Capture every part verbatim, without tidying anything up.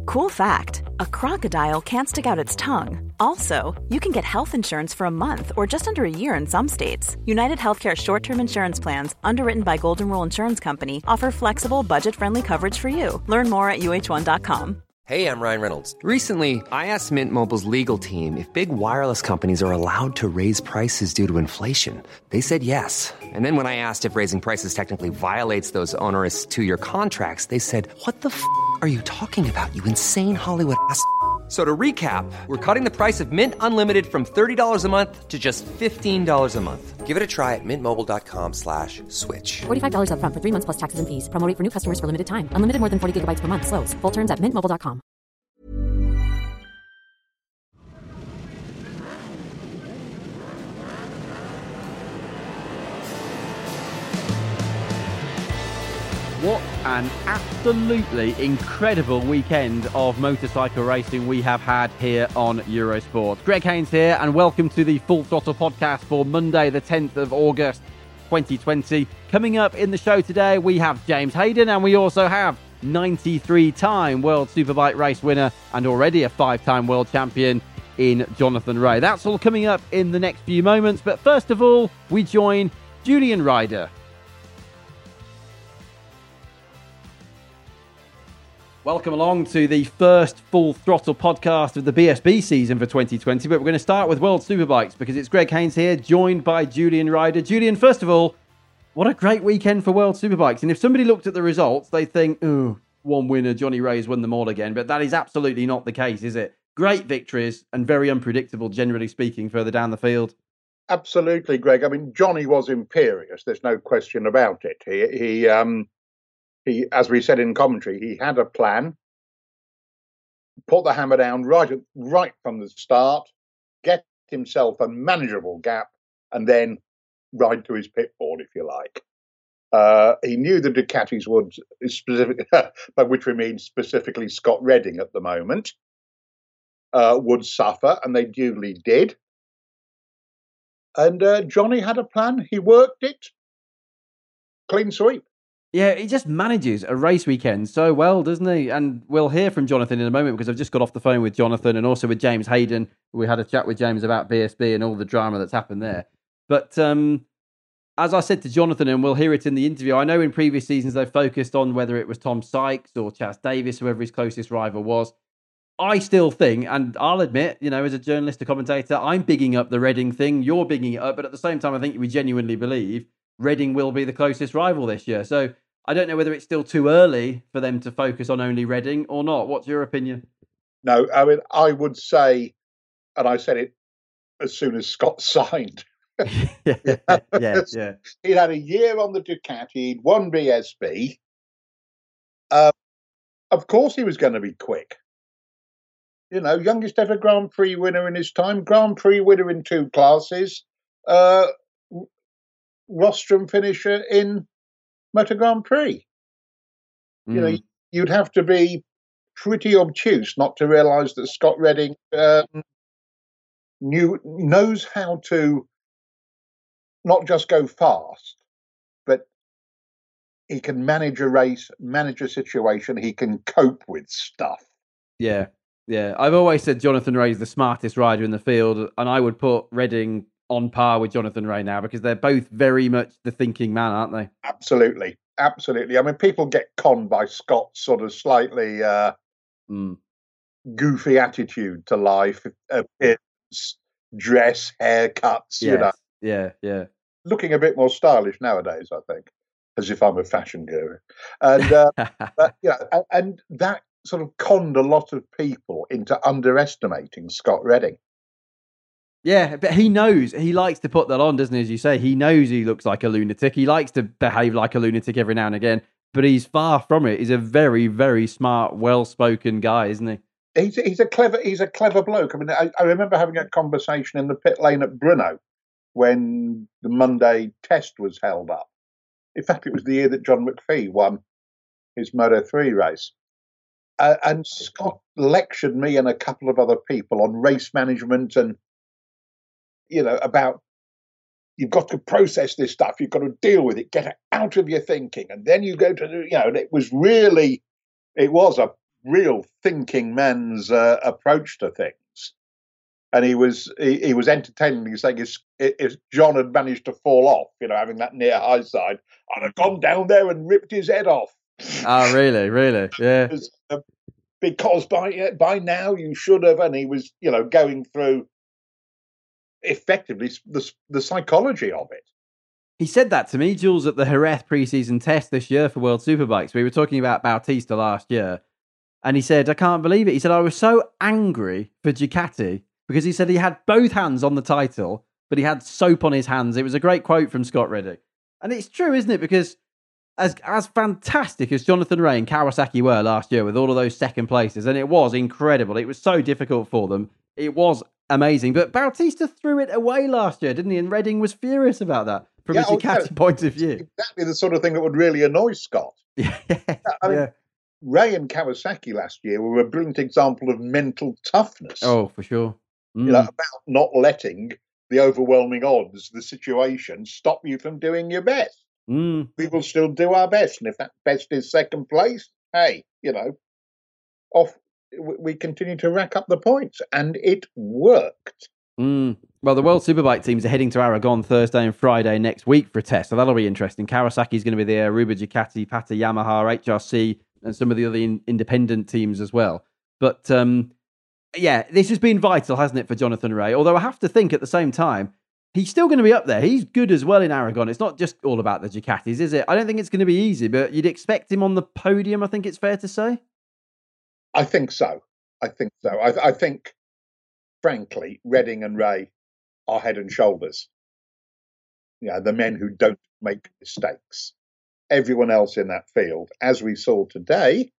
Cool fact, a crocodile can't stick out its tongue. Also, you can get health insurance for a month or just under a year in some states. United Healthcare short-term insurance plans, underwritten by Golden Rule Insurance Company, offer flexible, budget-friendly coverage for you. Learn more at U H one dot com. Hey, I'm Ryan Reynolds. Recently, I asked Mint Mobile's legal team if big wireless companies are allowed to raise prices due to inflation. They said yes. And then when I asked if raising prices technically violates those onerous two-year contracts, they said, what the f*** are you talking about, you insane Hollywood ass f- So to recap, we're cutting the price of Mint Unlimited from thirty dollars a month to just fifteen dollars a month. Give it a try at mintmobile.com slash switch. forty-five dollars up front for three months plus taxes and fees. Promo rate for new customers for limited time. Unlimited more than forty gigabytes per month. Slows full terms at mint mobile dot com. What an absolutely incredible weekend of motorcycle racing we have had here on Eurosport. Greg Haynes here, and welcome to the Full Throttle podcast for Monday, the tenth of August, twenty twenty. Coming up in the show today, we have James Hayden, and we also have ninety-three-time World Superbike race winner and already a five-time world champion in Jonathan Rea. That's all coming up in the next few moments, but first of all, we join Julian Ryder. Welcome along to the first Full Throttle podcast of the B S B season for twenty twenty, but we're going to start with World Superbikes because it's Greg Haynes here, joined by Julian Ryder. Julian, first of all, what a great weekend for World Superbikes. And if somebody looked at the results, they think, ooh, one winner, Johnny Rea's won them all again. But that is absolutely not the case, is it? Great victories and very unpredictable, generally speaking, further down the field. Absolutely, Greg. I mean, Johnny was imperious. There's no question about it. He, he, um, he, as we said in commentary, he had a plan, put the hammer down right, right from the start, get himself a manageable gap, and then ride to his pit board, if you like. Uh, he knew the Ducatis would, specific, by which we mean specifically Scott Redding at the moment, uh, would suffer, and they duly did. And uh, Johnny had a plan. He worked it. Clean sweep. Yeah, he just manages a race weekend so well, doesn't he? And we'll hear from Jonathan in a moment because I've just got off the phone with Jonathan and also with James Hayden. We had a chat with James about B S B and all the drama that's happened there. But um, as I said to Jonathan, and we'll hear it in the interview, I know in previous seasons they've focused on whether it was Tom Sykes or Chaz Davies, whoever his closest rival was. I still think, and I'll admit, you know, as a journalist, a commentator, I'm bigging up the Redding thing. You're bigging it up. But at the same time, I think we genuinely believe Redding will be the closest rival this year. So I don't know whether it's still too early for them to focus on only Redding or not. What's your opinion? No, I mean, I would say, and I said it as soon as Scott signed. yeah, yeah, yeah. He'd had a year on the Ducati, he'd won B S B. Uh, of course he was going to be quick. You know, youngest ever Grand Prix winner in his time, Grand Prix winner in two classes, uh, rostrum finisher in Motor Grand Prix. Mm. You know, you'd have to be pretty obtuse not to realise that Scott Redding um, knew knows how to not just go fast, but he can manage a race, manage a situation, he can cope with stuff. Yeah. Yeah, I've always said Jonathan Rea's the smartest rider in the field, and I would put Redding on par with Jonathan Rea now because they're both very much the thinking man, aren't they? Absolutely, absolutely. I mean, people get conned by Scott's sort of slightly uh, mm. goofy attitude to life, appearance, dress, haircuts, yes. you know. Yeah, yeah. Looking a bit more stylish nowadays, I think, as if I'm a fashion guru. And, uh, but, yeah, and, and that sort of conned a lot of people into underestimating Scott Redding. Yeah, but he knows, he likes to put that on, doesn't he? As you say, he knows he looks like a lunatic. He likes to behave like a lunatic every now and again, but he's far from it. He's a very, very smart, well-spoken guy, isn't he? He's, he's a clever he's a clever bloke. I mean, I, I remember having a conversation in the pit lane at Brno when the Monday test was held up. In fact, it was the year that John McPhee won his Moto three race. Uh, and Scott lectured me and a couple of other people on race management and, you know, about you've got to process this stuff, you've got to deal with it, get it out of your thinking, and then you go to, you know, and it was really, it was a real thinking man's uh, approach to things. And he was he, he was entertainingly saying if, if John had managed to fall off, you know, having that near high side, I'd have gone down there and ripped his head off. Oh, really? Really? Yeah. Because, uh, because by by now you should have, and he was, you know, going through effectively the the psychology of it. He said that to me, Jules, at the Jerez preseason test this year for World Superbikes. We were talking about Bautista last year, and he said, I can't believe it. He said, I was so angry for Ducati because he said he had both hands on the title, but he had soap on his hands. It was a great quote from Scott Redding. And it's true, isn't it? Because as as fantastic as Jonathan Rea and Kawasaki were last year with all of those second places, and it was incredible. It was so difficult for them. It was amazing. But Bautista threw it away last year, didn't he? And Redding was furious about that from yeah, a Ducati oh, yeah. point of view. Exactly the sort of thing that would really annoy Scott. Yeah. I mean, yeah. Rea and Kawasaki last year were a brilliant example of mental toughness. Oh, for sure. Mm. You know, about not letting the overwhelming odds, the situation, stop you from doing your best. Mm. We will still do our best. And if that best is second place, hey, you know, off we continue to rack up the points. And it worked. Mm. Well, the World Superbike teams are heading to Aragon Thursday and Friday next week for a test. So that'll be interesting. Kawasaki's going to be there, Aruba, Ducati, Pata, Yamaha, H R C, and some of the other in- independent teams as well. But um, yeah, this has been vital, hasn't it, for Jonathan Rea? Although I have to think at the same time, he's still going to be up there. He's good as well in Aragon. It's not just all about the Ducatis, is it? I don't think it's going to be easy, but you'd expect him on the podium, I think it's fair to say. I think so. I think so. I, I think, frankly, Redding and Rea are head and shoulders. You know, the men who don't make mistakes. Everyone else in that field, as we saw today,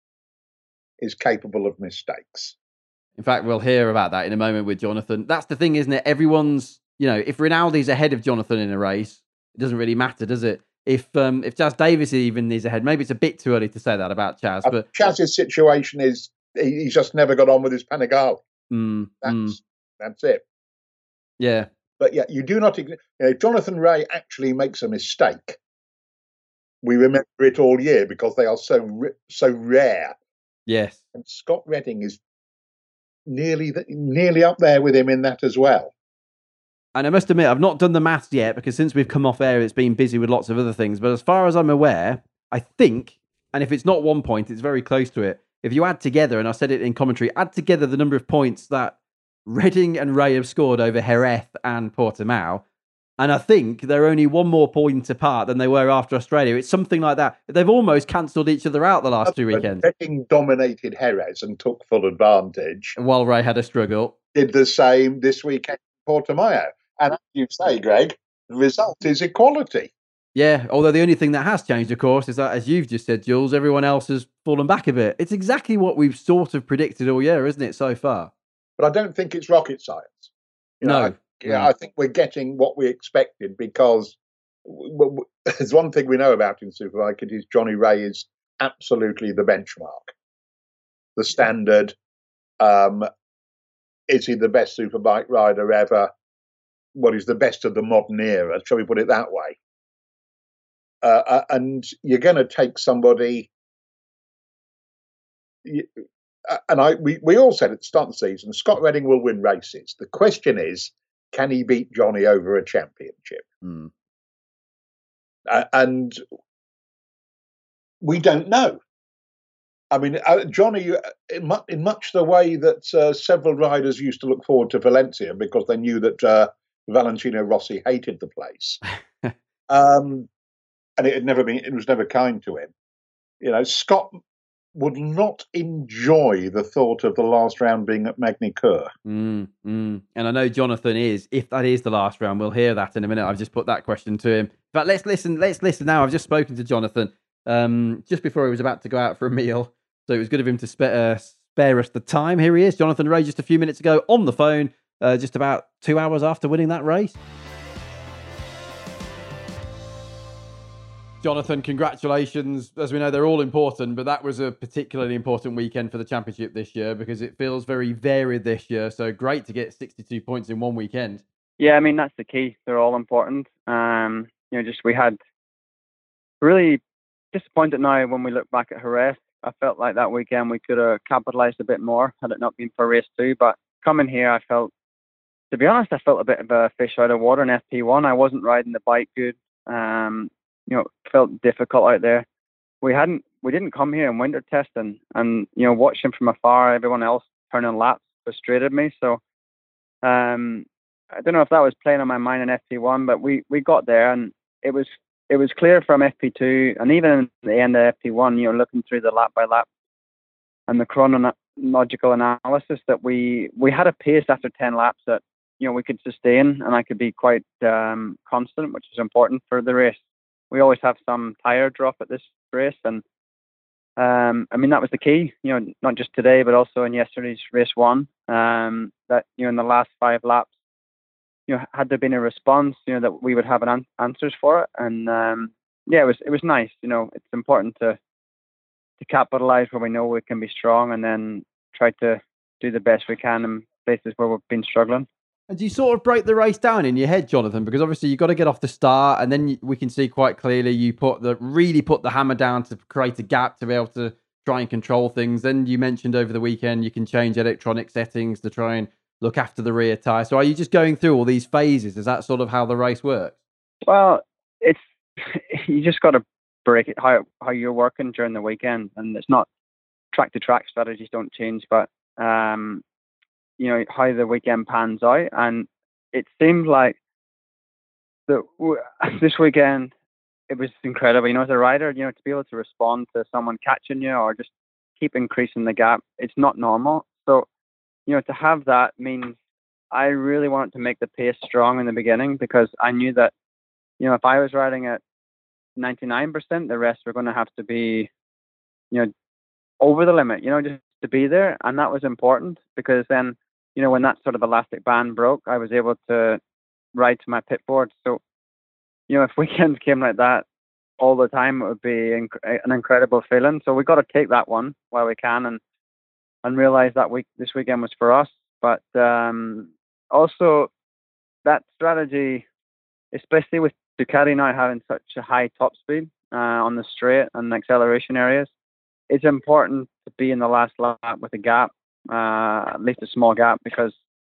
is capable of mistakes. In fact, we'll hear about that in a moment with Jonathan. That's the thing, isn't it? Everyone's, you know, if Rinaldi's ahead of Jonathan in a race, it doesn't really matter, does it? If um, if Chaz Davies even is ahead, maybe it's a bit too early to say that about Chaz. Uh, but Chaz's situation is he, he's just never got on with his Panigale. Mm, that's mm. that's it. Yeah, but yeah, you do not. You know, if Jonathan Rea actually makes a mistake, we remember it all year because they are so so rare. Yes, and Scott Redding is nearly the, nearly up there with him in that as well. And I must admit, I've not done the maths yet because since we've come off air, it's been busy with lots of other things. But as far as I'm aware, I think, and if it's not one point, it's very close to it. If you add together, and I said it in commentary, add together the number of points that Redding and Rea have scored over Jerez and Portimao, and I think they're only one more point apart than they were after Australia. It's something like that. They've almost cancelled each other out the last two weekends. Redding dominated Jerez and took full advantage. While Rea had a struggle. Did the same this weekend in Portimao. And as you say, Greg, the result is equality. Yeah, although the only thing that has changed, of course, is that, as you've just said, Jules, everyone else has fallen back a bit. It's exactly what we've sort of predicted all year, isn't it, so far? But I don't think it's rocket science. You know, no. I, yeah, no. I think we're getting what we expected because w- w- there's one thing we know about in Superbike, it is Johnny Rea is absolutely the benchmark, the standard. Um, is he the best Superbike rider ever? What is the best of the modern era? Shall we put it that way? Uh, uh, and you're going to take somebody. You, uh, and I, we, we all said at the start of the season, Scott Redding will win races. The question is, can he beat Johnny over a championship? Mm. Uh, and we don't know. I mean, uh, Johnny, in much, in much the way that uh, several riders used to look forward to Valencia because they knew that uh, Valentino Rossi hated the place, um, and it had never been. It was never kind to him. You know, Scott would not enjoy the thought of the last round being at Magny-Cours. Mm, mm. And I know Jonathan is. If that is the last round, we'll hear that in a minute. I've just put that question to him. But let's listen. Let's listen now. I've just spoken to Jonathan um, just before he was about to go out for a meal, so it was good of him to spe- uh, spare us the time. Here he is, Jonathan Rea, just a few minutes ago on the phone. Uh, just about two hours after winning that race. Jonathan, congratulations. As we know, they're all important, but that was a particularly important weekend for the championship this year because it feels very varied this year. So great to get sixty-two points in one weekend. Yeah, I mean, that's the key. They're all important. Um, you know, just we had really disappointed now when we look back at Jerez. I felt like that weekend we could have capitalised a bit more had it not been for race two. But coming here, I felt, to be honest, I felt a bit of a fish out of water in F P one. I wasn't riding the bike good. Um, you know, it felt difficult out there. We hadn't, we didn't come here in winter testing, and you know, watching from afar, everyone else turning laps frustrated me. So, um, I don't know if that was playing on my mind in F P one, but we we got there, and it was it was clear from F P two, and even in the end of F P one, you know, looking through the lap by lap and the chronological analysis, that we we had a pace after ten laps that, you know, we could sustain, and I could be quite um, constant, which is important for the race. We always have some tire drop at this race, and um, I mean, that was the key, you know, not just today, but also in yesterday's race one, um, that, you know, in the last five laps, you know, had there been a response, you know, that we would have an an- answers for it. And um, yeah, it was it was nice. You know, it's important to to capitalize where we know we can be strong, and then try to do the best we can in places where we've been struggling. And do you sort of break the race down in your head, Jonathan? Because obviously you've got to get off the start, and then we can see quite clearly you put the really put the hammer down to create a gap to be able to try and control things. Then you mentioned over the weekend you can change electronic settings to try and look after the rear tyre. So are you just going through all these phases? Is that sort of how the race works? Well, it's you just got to break it how how you're working during the weekend, and it's not track to track strategies don't change, but um. you know, how the weekend pans out. And it seemed like the, this weekend, it was incredible. You know, as a rider, you know, to be able to respond to someone catching you or just keep increasing the gap, it's not normal. So, you know, to have that means I really wanted to make the pace strong in the beginning, because I knew that, you know, if I was riding at ninety-nine percent, the rest were going to have to be, you know, over the limit, you know, just to be there. And that was important, because then, you know, when that sort of elastic band broke, I was able to ride to my pit board. So, you know, if weekends came like that all the time, it would be inc- an incredible feeling. So we got to take that one while we can, and and realize that week this weekend was for us. But um, also that strategy, especially with Ducati now having such a high top speed uh, on the straight and acceleration areas, it's important to be in the last lap with a gap, uh, at least a small gap, because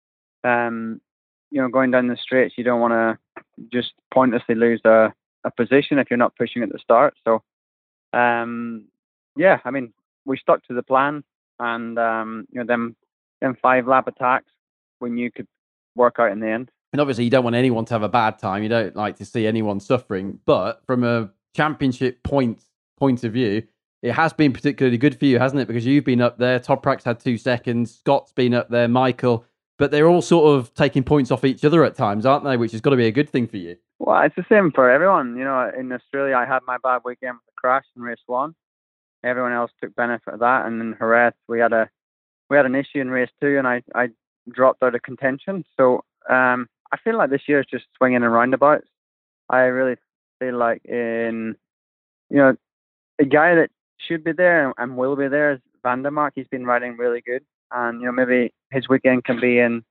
um, you know, going down the straights, you don't want to just pointlessly lose a, a position if you're not pushing at the start. So um, yeah, I mean, we stuck to the plan, and um, you know, them them five lap attacks we knew could work out in the end. And obviously you don't want anyone to have a bad time. You don't like to see anyone suffering. But from a championship point point of view, it has been particularly good for you, hasn't it? Because you've been up there. Toprak's had two seconds. Scott's been up there. Michael. But they're all sort of taking points off each other at times, aren't they? Which has got to be a good thing for you. Well, it's the same for everyone. You know, in Australia, I had my bad weekend with the crash in race one. Everyone else took benefit of that. And in Jerez, we had a we had an issue in race two, and I, I dropped out of contention. So um, I feel like this year is just swinging and roundabouts. I really feel like in, you know, a guy that should be there and will be there is Vandermark. He's been riding really good, and you know, maybe his weekend can be in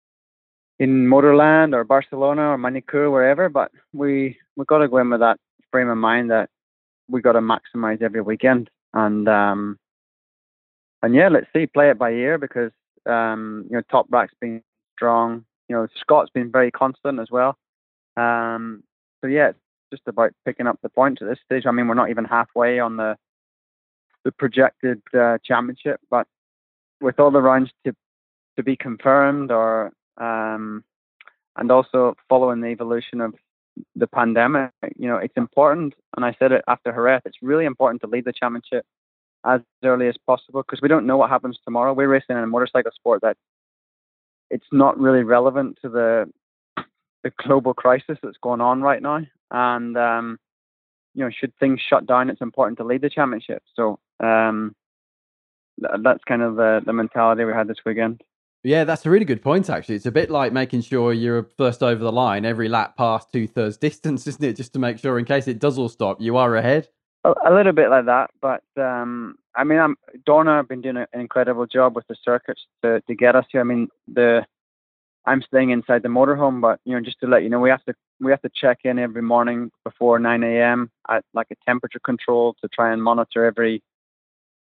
in Motorland or Barcelona or Manicure, wherever. But we we got to go in with that frame of mind that we got to maximize every weekend, and um, and yeah, let's see, play it by ear, because um, you know, Toprak's been strong. You know, Scott's been very constant as well. Um, so yeah, it's just about picking up the points at this stage. I mean, we're not even halfway on the the projected uh, championship, but with all the rounds to to be confirmed, or um, and also following the evolution of the pandemic, you know, it's important. And I said it after Jerez, it's really important to lead the championship as early as possible, because we don't know what happens tomorrow. We're racing in a motorcycle sport that it's not really relevant to the the global crisis that's going on right now. And um, you know, should things shut down, it's important to lead the championship. So um, th- that's kind of the, the mentality we had this weekend. Yeah, that's a really good point, actually. It's a bit like making sure you're first over the line every lap past two-thirds distance, isn't it? Just to make sure, in case it does all stop, you are ahead. A, a little bit like that. But, um, I mean, I'm, Dorna have been doing an incredible job with the circuits to, to get us here. I mean, the I'm staying inside the motorhome, but, you know, just to let you know, we have to we have to check in every morning before nine a.m. at like a temperature control to try and monitor every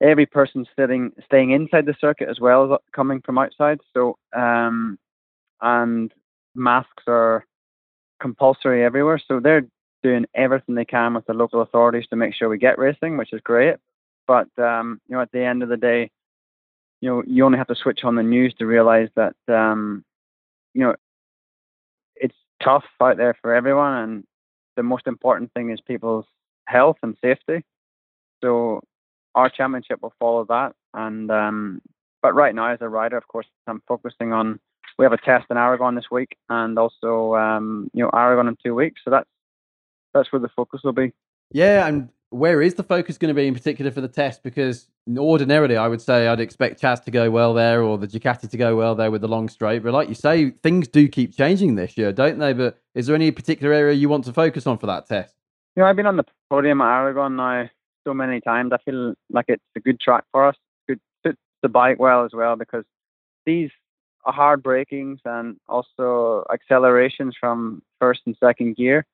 every person sitting staying inside the circuit as well as coming from outside. So um, and masks are compulsory everywhere. So they're doing everything they can with the local authorities to make sure we get racing, which is great. But um, you know, at the end of the day, you know, you only have to switch on the news to realize that um, you know, it's tough out there for everyone, and the most important thing is people's health and safety. So our championship will follow that. And um, but right now, as a rider, of course, I'm focusing on. We have a test in Aragon this week, and also um, you know, Aragon in two weeks. So that's that's where the focus will be. Yeah, and where is the focus going to be in particular for the test? Because ordinarily, I would say I'd expect Chaz to go well there, or the Ducati to go well there with the long straight. But like you say, things do keep changing this year, don't they? But is there any particular area you want to focus on for that test? You know, I've been on the podium at Aragon now so many times. I feel like it's a good track for us. Good fits the bike well as well, because these are hard brakings and also accelerations from first and second gear.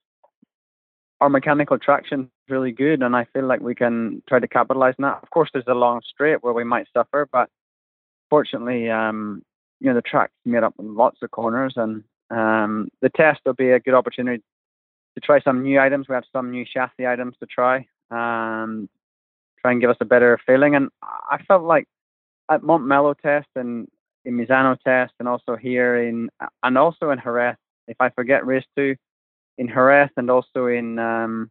Our mechanical traction is really good, and I feel like we can try to capitalize on that. Of course, there's a long straight where we might suffer, but fortunately, um, you know, the track's made up of lots of corners, and um, the test will be a good opportunity to try some new items. We have some new chassis items to try, and try and give us a better feeling. And I felt like at Montmello test and in Misano test, and also here in, and also in Jerez, if I forget race two, in Jerez and also in um,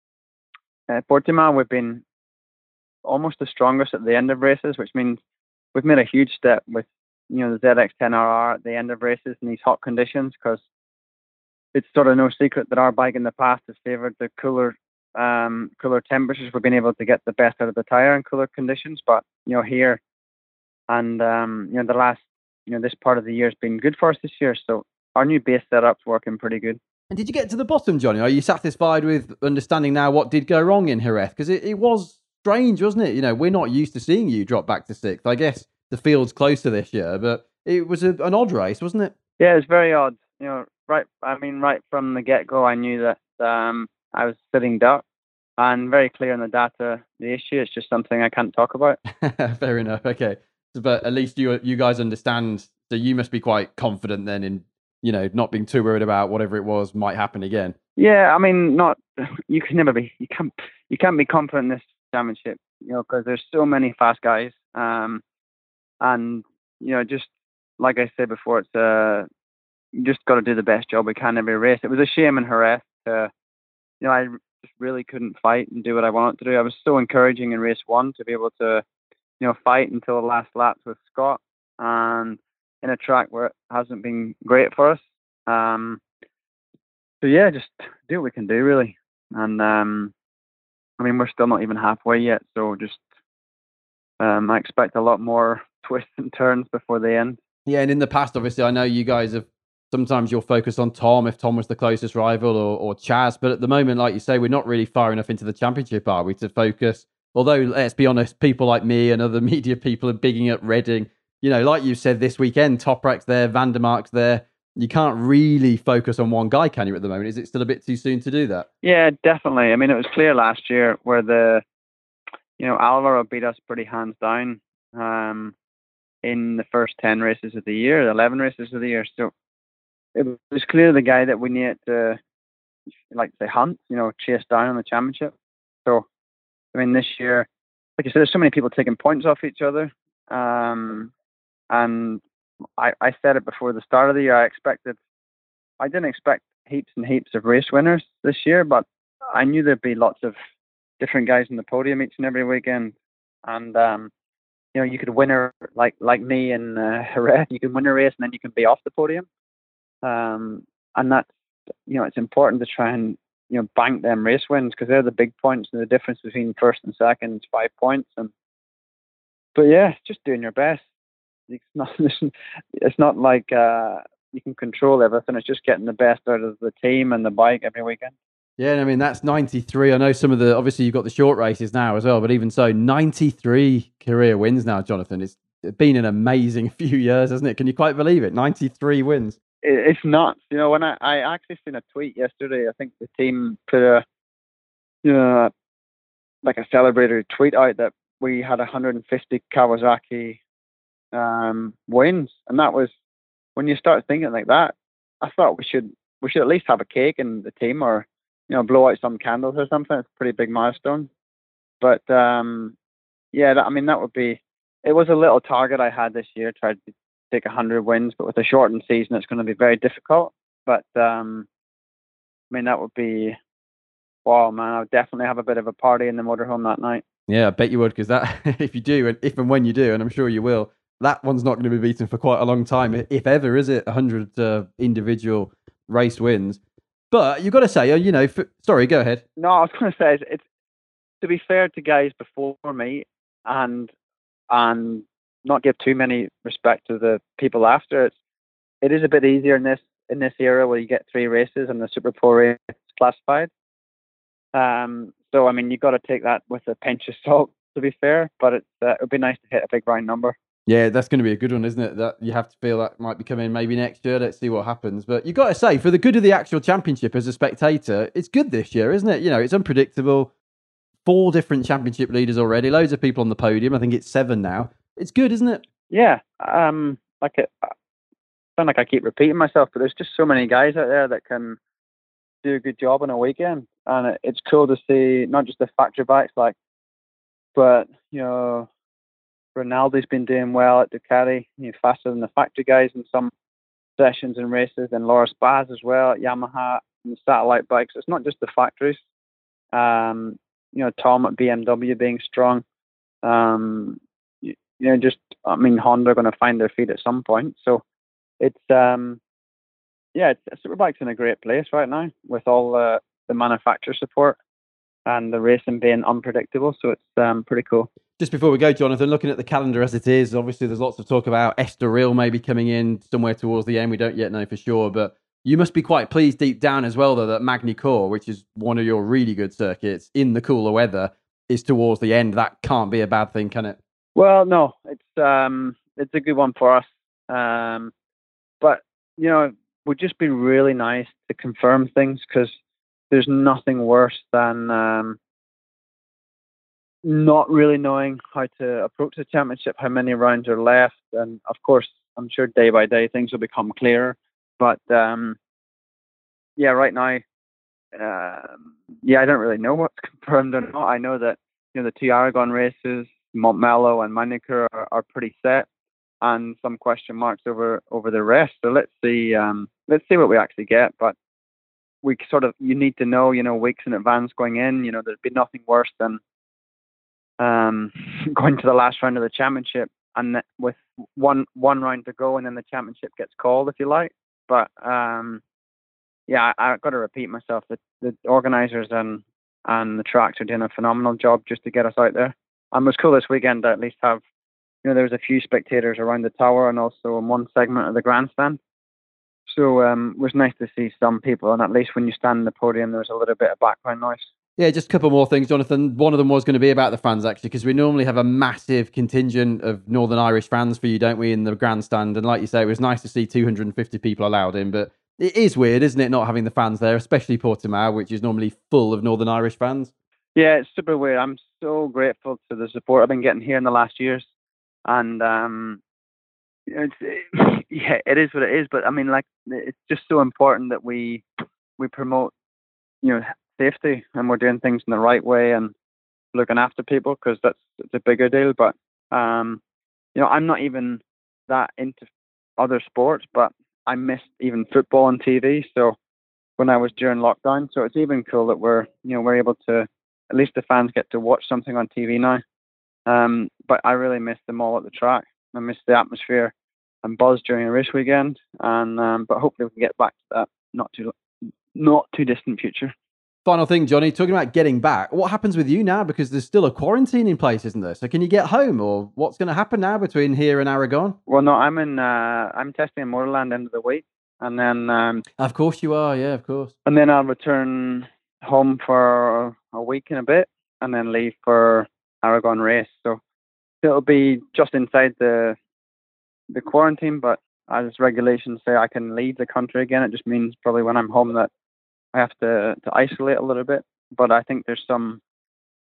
uh, Portimao, we've been almost the strongest at the end of races, which means we've made a huge step with, you know, the Z X ten R R at the end of races in these hot conditions, because it's sort of no secret that our bike in the past has favoured the cooler um, cooler temperatures. We've been able to get the best out of the tyre in cooler conditions, but you know, here and um, you know, the last, you know, this part of the year has been good for us this year. So our new base setup's working pretty good. And did you get to the bottom, Johnny? Are you satisfied with understanding now what did go wrong in Jerez? Because it, it was strange, wasn't it? You know, we're not used to seeing you drop back to sixth. I guess the field's closer this year, but it was a, an odd race, wasn't it? Yeah, it's very odd. You know, right. I mean, right from the get-go, I knew that um, I was sitting duck, and very clear in the data. The issue is just something I can't talk about. Fair enough. Okay, but at least you you guys understand. So you must be quite confident then in, you know, not being too worried about whatever it was might happen again. Yeah, I mean, not you can never be. You can't. You can't be confident in this championship, you know, because there's so many fast guys. Um, and you know, just like I said before, it's uh, you just got to do the best job we can every race. It was a shame in Jerez. Uh, you know, I just really couldn't fight and do what I wanted to do. I was so encouraging in race one to be able to, you know, fight until the last laps with Scott, and in a track where it hasn't been great for us. Um, so yeah, just do what we can do really. And um, I mean, we're still not even halfway yet. So just, um, I expect a lot more twists and turns before the end. Yeah. And in the past, obviously, I know you guys have, sometimes you'll focus on Tom if Tom was the closest rival, or, or Chaz. But at the moment, like you say, we're not really far enough into the championship, are we, to focus? Although, let's be honest, people like me and other media people are bigging up Reading. You know, like you said this weekend, Toprak's there, Vandermark's there. You can't really focus on one guy, can you, at the moment? Is it still a bit too soon to do that? Yeah, definitely. I mean, it was clear last year where the, you know, Alvaro beat us pretty hands down um, in the first ten races of the year, eleven races of the year. So it was clear the guy that we needed to, like say, hunt, you know, chase down in the championship. So, I mean, this year, like I said, there's so many people taking points off each other. Um, and I, I said it before the start of the year, I expected, I didn't expect heaps and heaps of race winners this year, but I knew there'd be lots of different guys in the podium each and every weekend. And, um, you know, you could win a, like, like me in uh, Jerez, you can win a race and then you can be off the podium. Um, and that's, you know, it's important to try and, you know, bank them race wins, because they're the big points, and the difference between first and second is five points. And, but yeah, just doing your best. It's not, it's not like uh, you can control everything. It's just getting the best out of the team and the bike every weekend. Yeah, I mean, that's ninety-three. I know some of the, obviously you've got the short races now as well, but even so, ninety-three career wins now, Jonathan. It's been an amazing few years, hasn't it? Can you quite believe it? ninety-three wins. It's nuts. You know, when I, I actually seen a tweet yesterday, I think the team put a, you know, like a celebratory tweet out that we had one hundred fifty Kawasaki um, wins, and that was when you start thinking like that. I thought we should we should at least have a cake in the team, or you know, blow out some candles or something. It's a pretty big milestone. But um, yeah, that, I mean, that would be. It was a little target I had this year, tried to take one hundred wins, but with a shortened season, it's going to be very difficult. But um, I mean, that would be. Wow, man, I would definitely have a bit of a party in the motorhome that night. Yeah, I bet you would, because that if you do, and if and when you do, and I'm sure you will, that one's not going to be beaten for quite a long time, if ever, is it? one hundred uh, individual race wins. But you've got to say, you know, for, sorry, go ahead. No, I was going to say, it's, it's to be fair to guys before me, and and not give too many respect to the people after. It's it is a bit easier in this in this era where you get three races and the Super four race classified. Um, so I mean, you've got to take that with a pinch of salt, to be fair. But it's, uh, it would be nice to hit a big round number. Yeah, that's going to be a good one, isn't it? That you have to feel that might be coming maybe next year. Let's see what happens. But you've got to say, for the good of the actual championship as a spectator, it's good this year, isn't it? You know, it's unpredictable. Four different championship leaders already. Loads of people on the podium. I think it's seven now. It's good, isn't it? Yeah. Um, like it, I sound like I keep repeating myself, but there's just so many guys out there that can do a good job on a weekend, and it, it's cool to see not just the factory bikes, like, but you know, Ronaldo's been doing well at Ducati, you know, faster than the factory guys in some sessions and races, and Laura Spaz as well at Yamaha and the satellite bikes. It's not just the factories. Um, you know, Tom at B M W being strong. Um, you, you know, just I mean, Honda are going to find their feet at some point. So it's um, yeah, it's, Superbike's in a great place right now with all the the manufacturer support and the racing being unpredictable. So it's um, pretty cool. Just before we go, Jonathan, looking at the calendar as it is, obviously there's lots of talk about Estoril maybe coming in somewhere towards the end. We don't yet know for sure, but you must be quite pleased deep down as well, though, that Magny-Cours, which is one of your really good circuits in the cooler weather, is towards the end. That can't be a bad thing, can it? Well, no, it's um, it's a good one for us. Um, but, you know, it would just be really nice to confirm things, because there's nothing worse than um, not really knowing how to approach the championship, how many rounds are left. And, of course, I'm sure day by day things will become clearer. But, um, yeah, right now, uh, yeah, I don't really know what's confirmed or not. I know that, you know, the two Aragon races, Montmello and Magny-Cours are, are pretty set, and some question marks over, over the rest. So let's see, um, let's see what we actually get. But we sort of, you need to know, you know, weeks in advance going in, you know, there'd be nothing worse than um, going to the last round of the championship and with one one round to go, and then the championship gets called, if you like. But um, yeah, I, I've got to repeat myself. The, the organisers and and the tracks are doing a phenomenal job just to get us out there. And it was cool this weekend to at least have, you know, there was a few spectators around the tower and also in one segment of the grandstand. So um, it was nice to see some people, and at least when you stand on the podium, there was a little bit of background noise. Yeah, just a couple more things, Jonathan. One of them was going to be about the fans, actually, because we normally have a massive contingent of Northern Irish fans for you, don't we, in the grandstand? And like you say, it was nice to see two hundred fifty people allowed in, but it is weird, isn't it, not having the fans there, especially Portimao, which is normally full of Northern Irish fans? Yeah, it's super weird. I'm so grateful to the support I've been getting here in the last years. And um, it's, it, yeah, it is what it is. But I mean, like, it's just so important that we we promote, you know, safety, and we're doing things in the right way and looking after people, because that's it's a bigger deal. But um, you know, I'm not even that into other sports, but I missed even football on T V. So when I was during lockdown, so it's even cool that we're you know we're able to, at least the fans get to watch something on T V now. Um, but I really miss them all at the track. I miss the atmosphere and buzz during a race weekend. And um, but hopefully we can get back to that not too not too distant future. Final thing, Johnny, talking about getting back, what happens with you now? Because there's still a quarantine in place, isn't there? So can you get home, or what's going to happen now between here and Aragon? Well, no, I'm in. Uh, I'm testing in Motorland end of the week, and then. Um, of course you are, yeah, of course. And then I'll return home for a week and a bit, and then leave for Aragon race. So it'll be just inside the the quarantine, but as regulations say, I can leave the country again. It just means probably when I'm home that I have to, to isolate a little bit. But I think there's some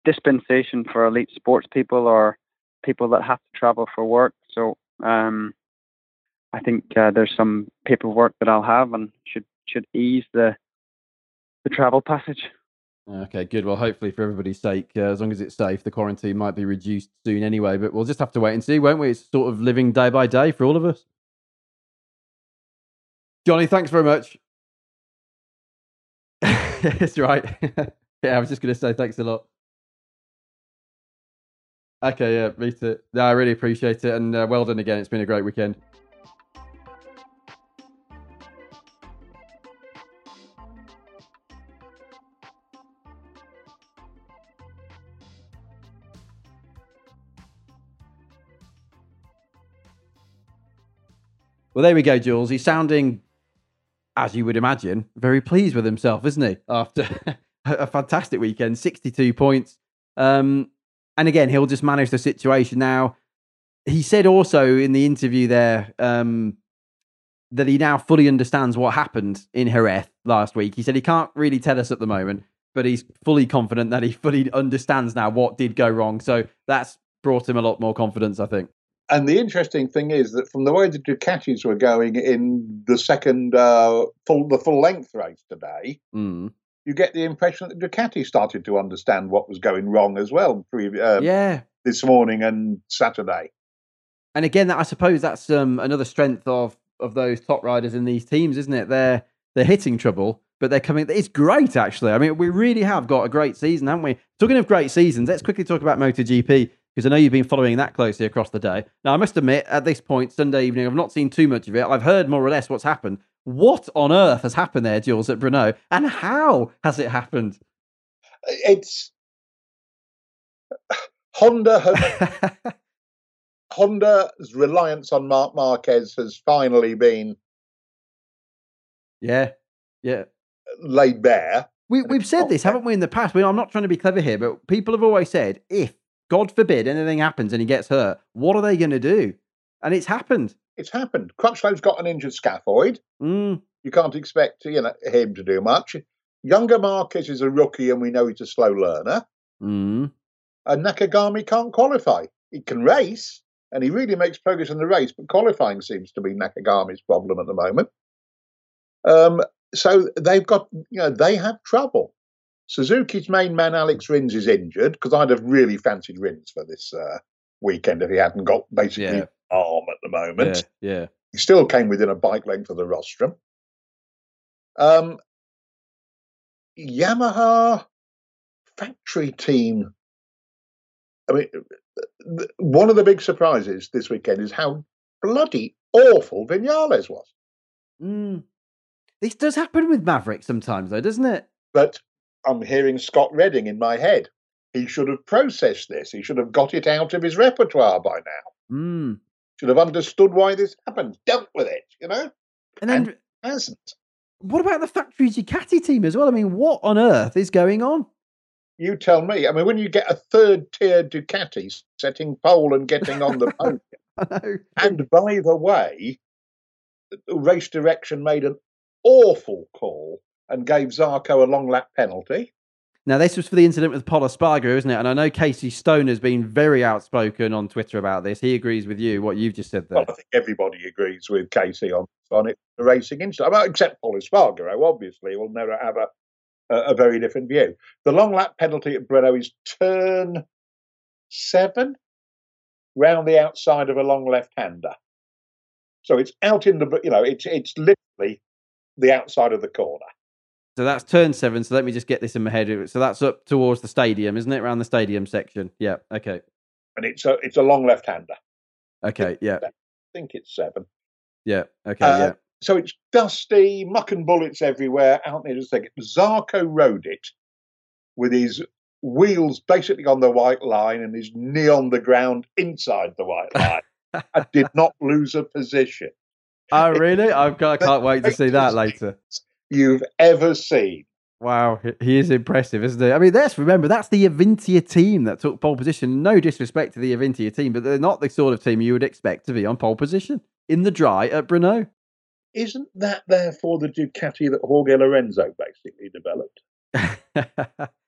dispensation for elite sports people or people that have to travel for work. So um, I think uh, there's some paperwork that I'll have and should should ease the the travel passage. Okay, good. Well, hopefully for everybody's sake, uh, as long as it's safe, the quarantine might be reduced soon anyway, but we'll just have to wait and see, won't we? It's sort of living day by day for all of us. Johnny, thanks very much. That's right. Yeah, I was just going to say thanks a lot. Okay, yeah, me too. No, I really appreciate it, and uh, well done again. It's been a great weekend. Well, there we go, Jules. He's sounding, as you would imagine, very pleased with himself, isn't he? After a fantastic weekend, sixty-two points. Um, and again, he'll just manage the situation now. He said also in the interview there um, that he now fully understands what happened in Jerez last week. He said he can't really tell us at the moment, but he's fully confident that he fully understands now what did go wrong. So that's brought him a lot more confidence, I think. And the interesting thing is that from the way the Ducatis were going in the second uh, full the full length race today, mm. you get the impression that Ducati started to understand what was going wrong as well. Pre- uh, yeah, this morning and Saturday. And again, I suppose that's um, another strength of of those top riders in these teams, isn't it? They're they're hitting trouble, but they're coming. It's great, actually. I mean, we really have got a great season, haven't we? Talking of great seasons, let's quickly talk about MotoGP, because I know you've been following that closely across the day. Now, I must admit, at this point, Sunday evening, I've not seen too much of it. I've heard more or less what's happened. What on earth has happened there, Jules, at Brno? And how has it happened? It's... Honda has... Honda's reliance on Marc Marquez has finally been... Yeah, yeah. laid bare. We, we've said this, haven't we, in the past? We, I'm not trying to be clever here, but people have always said, if, God forbid, anything happens and he gets hurt, what are they going to do? And it's happened. It's happened. Crutchlow's got an injured scaphoid. Mm. You can't expect you know him to do much. Younger Marquez is a rookie, and we know he's a slow learner. Mm. And Nakagami can't qualify. He can race, and he really makes progress in the race, but qualifying seems to be Nakagami's problem at the moment. Um, so they've got, you know, they have trouble. Suzuki's main man, Alex Rins, is injured, because I'd have really fancied Rins for this uh, weekend if he hadn't got basically yeah. an arm at the moment. Yeah, yeah. He still came within a bike length of the rostrum. Um, Yamaha factory team. I mean, one of the big surprises this weekend is how bloody awful Vinales was. Mm. This does happen with Maverick sometimes, though, doesn't it? But I'm hearing Scott Redding in my head. He should have processed this. He should have got it out of his repertoire by now. Mm. Should have understood why this happened, dealt with it, you know? And then and hasn't. What about the factory Ducati team as well? I mean, what on earth is going on? You tell me. I mean, when you get a third-tier Ducati setting pole and getting on the podium. I know. And by the way, race direction made an awful call and gave Zarco a long lap penalty. Now, this was for the incident with Pol Espargaro, isn't it? And I know Casey Stone has been very outspoken on Twitter about this. He agrees with you, what you've just said there. Well, I think everybody agrees with Casey on, on it, the racing incident. Well, except Pol Espargaro, obviously, will never have a, a, a very different view. The long lap penalty at Brno is turn seven, round the outside of a long left-hander. So it's out in the, you know, it's it's literally the outside of the corner. So that's turn seven. So let me just get this in my head. So that's up towards the stadium, isn't it? Around the stadium section. Yeah. Okay. And it's a it's a long left-hander. Okay. Yeah. I think it's seven. Yeah. Okay. Uh, yeah. So it's dusty, muck and bullets everywhere. Out there, just think. Zarco rode it with his wheels basically on the white line and his knee on the ground inside the white line. I did not lose a position. Oh, really? I've got, I can't wait to see that later. You've ever seen. Wow, he is impressive, isn't he? I mean, let's remember, that's the Avintia team that took pole position. No disrespect to the Avintia team, but they're not the sort of team you would expect to be on pole position in the dry at Brno. Isn't that therefore the Ducati that Jorge Lorenzo basically developed?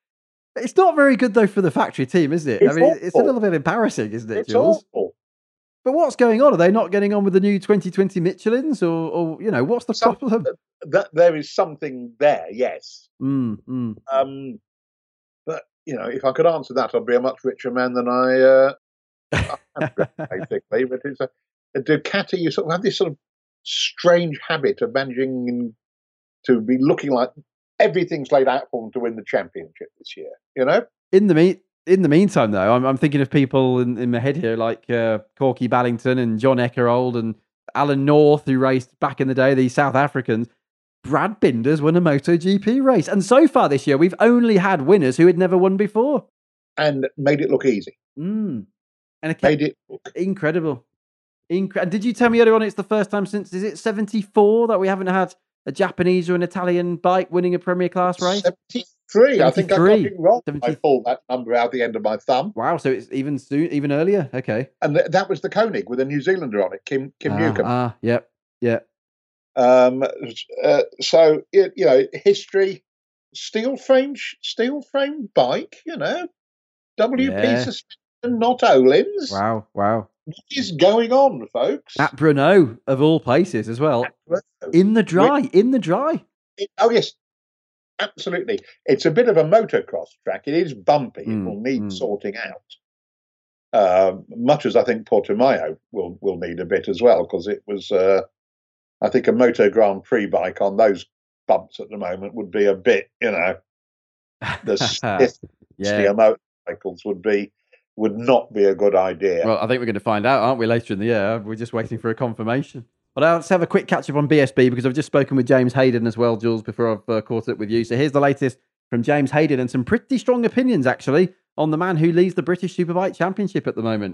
It's not very good though for the factory team, is it? It's I mean, awful. it's a little bit embarrassing, isn't it, It's Jules? awful. But what's going on? Are they not getting on with the new twenty twenty Michelins, or, or you know, what's the Some, problem? that there is something there, yes. Mm, mm. Um, but you know, if I could answer that, I'd be a much richer man than I, uh, I am, basically. But it's a, a Ducati. You sort of have this sort of strange habit of managing to be looking like everything's laid out for them to win the championship this year. You know. In the meet. In the meantime, though, I'm, I'm thinking of people in, in my head here like uh, Corky Ballington and John Eckerold and Alan North, who raced back in the day, these South Africans. Brad Binder's won a MotoGP race. And so far this year, we've only had winners who had never won before. And made it look easy. Mm. And it made it look incredible. Incre- and did you tell me earlier on it's the first time since, is it seventy-four that we haven't had a Japanese or an Italian bike winning a Premier Class race? seventy-three. I think I got it wrong. seventy I pulled that number out the end of my thumb. Wow, so it's even soon, even earlier. Okay. And th- that was the Koenig with a New Zealander on it, Kim Kim ah, Newcomb. Ah, yep, yep. Um, uh, so it, you know, history, steel frame, steel frame bike. You know, W P Yeah. suspension, not Öhlins. Wow, wow. What is going on, folks? At Brno, of all places, as well. In the dry, in the dry. It, oh yes, absolutely. It's a bit of a motocross track. It is bumpy. Mm, it will need mm. sorting out. Uh, much as I think Portimao will will need a bit as well, because it was, uh, I think, a Moto Grand Prix bike on those bumps at the moment would be a bit, you know, the stiff yeah. motorcycles would be would not be a good idea. Well, I think we're going to find out, aren't we, later in the year? We're just waiting for a confirmation. But well, let's have a quick catch up on B S B because I've just spoken with James Hayden as well, Jules, before I've uh, caught up with you. So here's the latest from James Hayden and some pretty strong opinions, actually, on the man who leads the British Superbike Championship at the moment.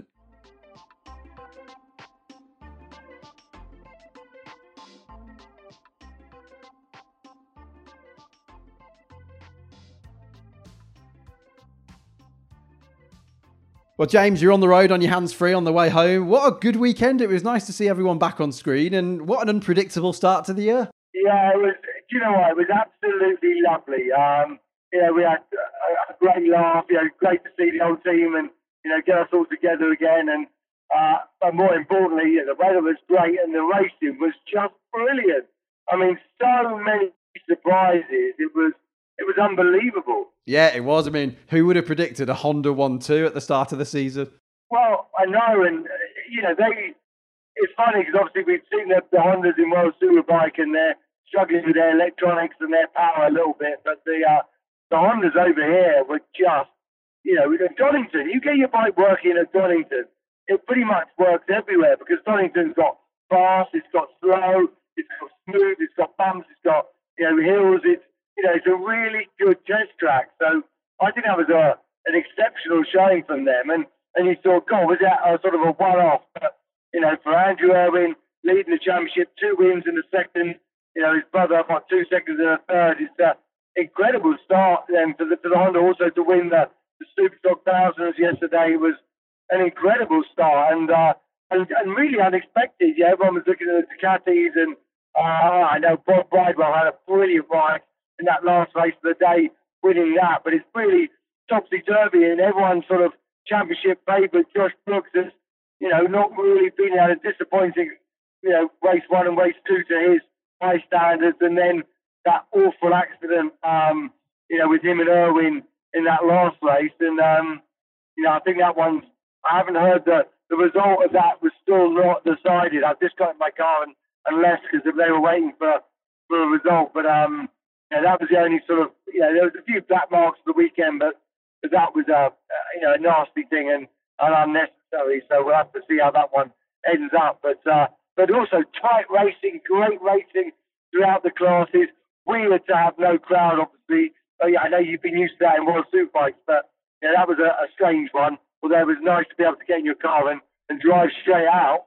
Well, James, you're on the road on your hands-free on the way home. What a good weekend. It was nice to see everyone back on screen, and what an unpredictable start to the year. Yeah, it was, do you know what, it was absolutely lovely. Um, you know, we had a, a great laugh, you know, great to see the whole team and, you know, get us all together again. And, uh, but more importantly, yeah, the weather was great and the racing was just brilliant. I mean, so many surprises. It was, it was unbelievable. Yeah, it was. I mean, who would have predicted a Honda one two at the start of the season? Well, I know, and, you know, they, it's funny because obviously we've seen the, the Hondas in World Superbike and they're struggling with their electronics and their power a little bit, but the uh, the Hondas over here were just, you know, at Donington, you get your bike working at Donington, it pretty much works everywhere because Donington's got fast, it's got slow, it's got smooth, it's got bumps, it's got, you know, hills, it's, you know, it's a really good test track. So I think that was a an exceptional showing from them. And, and you thought, God, was that a sort of a one-off? But, you know, for Andrew Irwin, leading the championship, two wins in the second, you know, his brother got two seconds in the third. It's an incredible start then for the, for the Honda also to win the, the Superstock Thousands yesterday. It was an incredible start and, uh, and and really unexpected. Yeah, everyone was looking at the Ducatis and uh, I know Bob Bridewell had a brilliant ride in that last race of the day, winning that. But it's really topsy-turvy and everyone's sort of championship favourite, Josh Brooks, has, you know, not really been out a disappointing, you know, race one and race two to his high standards, and then that awful accident, um, you know, with him and Irwin in that last race. And, um, you know, I think that one's, I haven't heard the, the result of that was still not decided. I've just got in my car and, and left because they were waiting for, for a result. But, um, you know, that was the only sort of, you know, there was a few black marks for the weekend, but, but that was a, you know, a nasty thing and, and unnecessary. So we'll have to see how that one ends up. But, uh, but also tight racing, great racing throughout the classes. Weird to have no crowd, obviously. Oh, yeah, I know you've been used to that in World Superbikes, but yeah, that was a, a strange one. Although it was nice to be able to get in your car and, and drive straight out.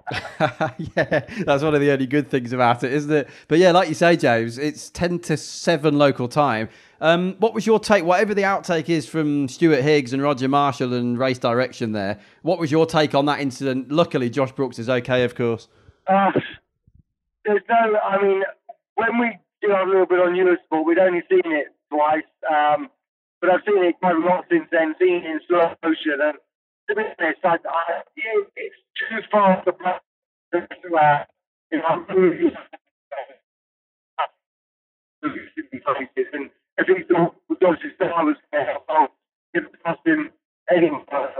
Yeah, that's one of the only good things about it, isn't it? But yeah, like you say, James, it's ten to seven local time. Um, what was your take, whatever the outtake is from Stuart Higgs and Roger Marshall and race direction there, what was your take on that incident? Luckily, Josh Brooks is okay, of course. Uh, there's no, I mean, when we do a little bit on Eurosport, we'd only seen it twice. Um, but I've seen it quite a lot since then, seen it in slow motion. And to be honest, I, I, yeah, it's too fast to play. Uh, you know, I'm really places, and if he thought Dodge's style was there, I'll give it past him heading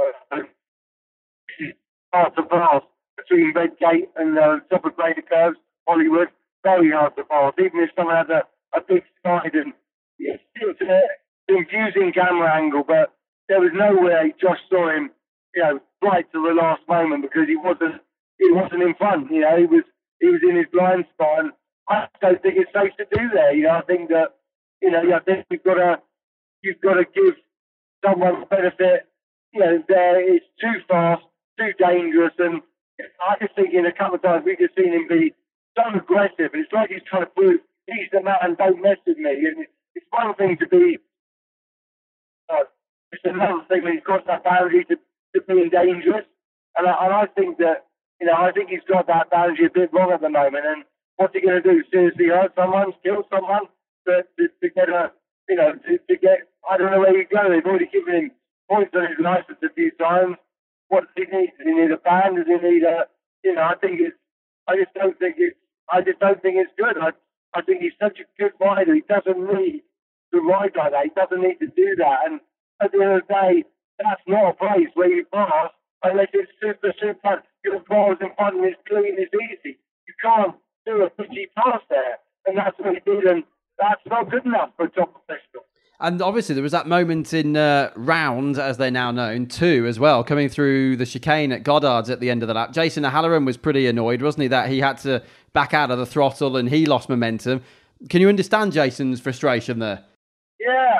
hard to pass between Redgate and uh, top of Grader Curves, Hollywood, very hard to pass, even if someone had a, a big stride. And it's, it's an confusing camera angle, but there was no way Josh saw him, you know, right to the last moment, because he wasn't he wasn't in front. You know, he was he was in his blind spot, and I don't think it's safe to do there. You know, I think that, you know, I think you've got to you've got to give someone the benefit. You know, there it's too fast, too dangerous, and I just think in a couple of times we've just seen him be so aggressive, and it's like he's trying to prove he's the man, don't mess with me. And it's one thing to be, uh, it's another thing when he's got that boundary to, to being dangerous. And I, and I think that, you know, I think he's got that boundary a bit wrong at the moment. And what's he going to do? Seriously hurt someone, kill someone, to, to, to get a, you know, to, to get, I don't know where you go. They've already given him points on his license a few times. What does he need? Does he need a ban? Does he need a, you know, I think it's, I just don't think it's, I just don't think it's good. I, I think he's such a good rider. He doesn't need to ride like that. He doesn't need to do that. And at the end of the day, that's not a place where you pass unless it's super, super, your ball's in front and it's clean, it's easy. You can't do a pretty pass there. And that's what he did. And that's not good enough for a top professional. And obviously there was that moment in uh, round, as they're now known, two as well, coming through the chicane at Goddard's at the end of the lap. Jason O'Halloran was pretty annoyed, wasn't he, that he had to back out of the throttle and he lost momentum. Can you understand Jason's frustration there? Yeah.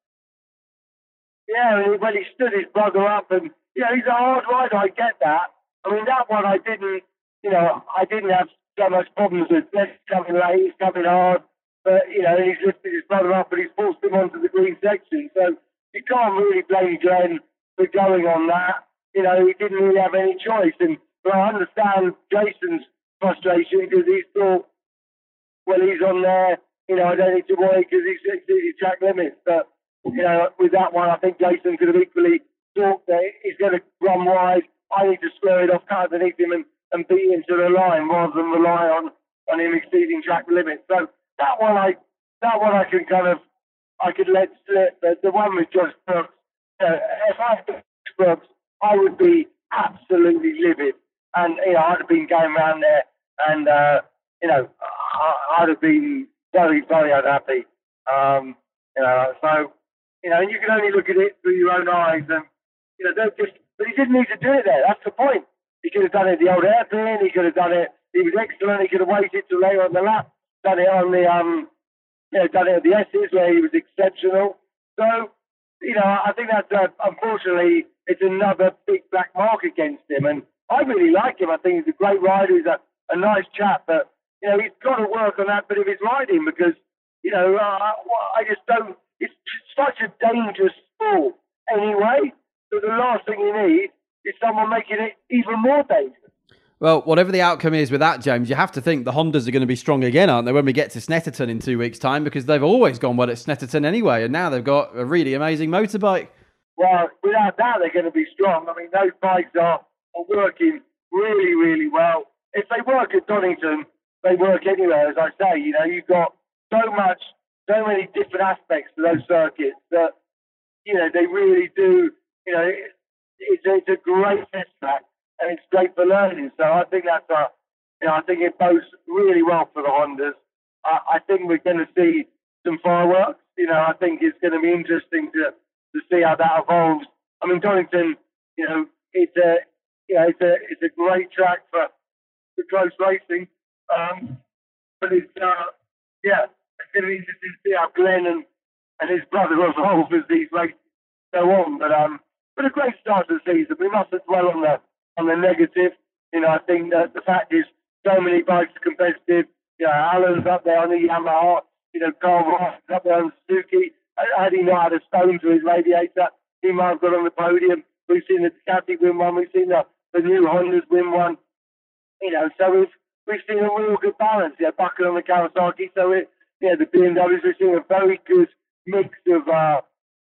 Yeah, when he stood his brother up, and, you know, he's a hard rider, I get that. I mean, that one I didn't, you know, I didn't have so much problems with. He's coming late, he's coming hard. But, you know, he's lifted his brother up and he's forced him onto the green section. So you can't really blame Glenn for going on that. You know, he didn't really have any choice. And but I understand Jason's frustration, because he thought, well, he's on there, you know, I don't need to worry because he's exceeded track limits. But, you know, with that one, I think Jason could have equally thought that he's going to run wide. I need to square it off, cut underneath him and, and beat him to the line rather than rely on, on him exceeding track limits. So, That one, I that one I can kind of I could let slip. But the one with Josh Brooks, you know, if I had Josh Brooks, I would be absolutely livid, and you know I'd have been going around there, and uh, you know I, I'd have been very very unhappy. Um, you know, so you know, and you can only look at it through your own eyes, and you know they're just. But he didn't need to do it there. That's the point. He could have done it at the old airpin. He could have done it. He was excellent. He could have waited till later on the lap. Done it on the um, you know, done it at the S's where he was exceptional. So, you know, I think that's uh, unfortunately it's another big black mark against him. And I really like him. I think he's a great rider. He's a, a nice chap, but you know, he's got to work on that bit of his riding because you know, uh, I just don't. It's such a dangerous sport anyway. So the last thing you need is someone making it even more dangerous. Well, whatever the outcome is with that, James, you have to think the Hondas are going to be strong again, aren't they, when we get to Snetterton in two weeks' time, because they've always gone well at Snetterton anyway, and now they've got a really amazing motorbike. Well, without that, they're going to be strong. I mean, those bikes are, are working really, really well. If they work at Donington, they work anywhere, as I say. You know, you've got so much, so many different aspects to those circuits that, you know, they really do, you know, it, it's, it's a great test track. And it's great for learning. So I think that's a, you know, I think it bodes really well for the Hondas. I, I think we're going to see some fireworks. You know, I think it's going to be interesting to, to see how that evolves. I mean, Donington, you know, it's a, you know, it's a, it's a great track for, for close racing. Um, but it's, uh, yeah, it's going to be interesting to see how Glenn and, and his brother evolve as these races go on. But um, but a great start to the season. We mustn't dwell on the on the negative. You know, I think that the fact is so many bikes are competitive. You know, Alan's up there on the Yamaha. You know, Carl Ross is up there on Suzuki. Had he not had a stone to his radiator, he might have got on the podium. We've seen the Ducati win one. We've seen the, the new Hondas win one. You know, so we've we've seen a real good balance. Yeah, Bucket on the Kawasaki. So it, yeah, the B M Ws. We've seen a very good mix of uh,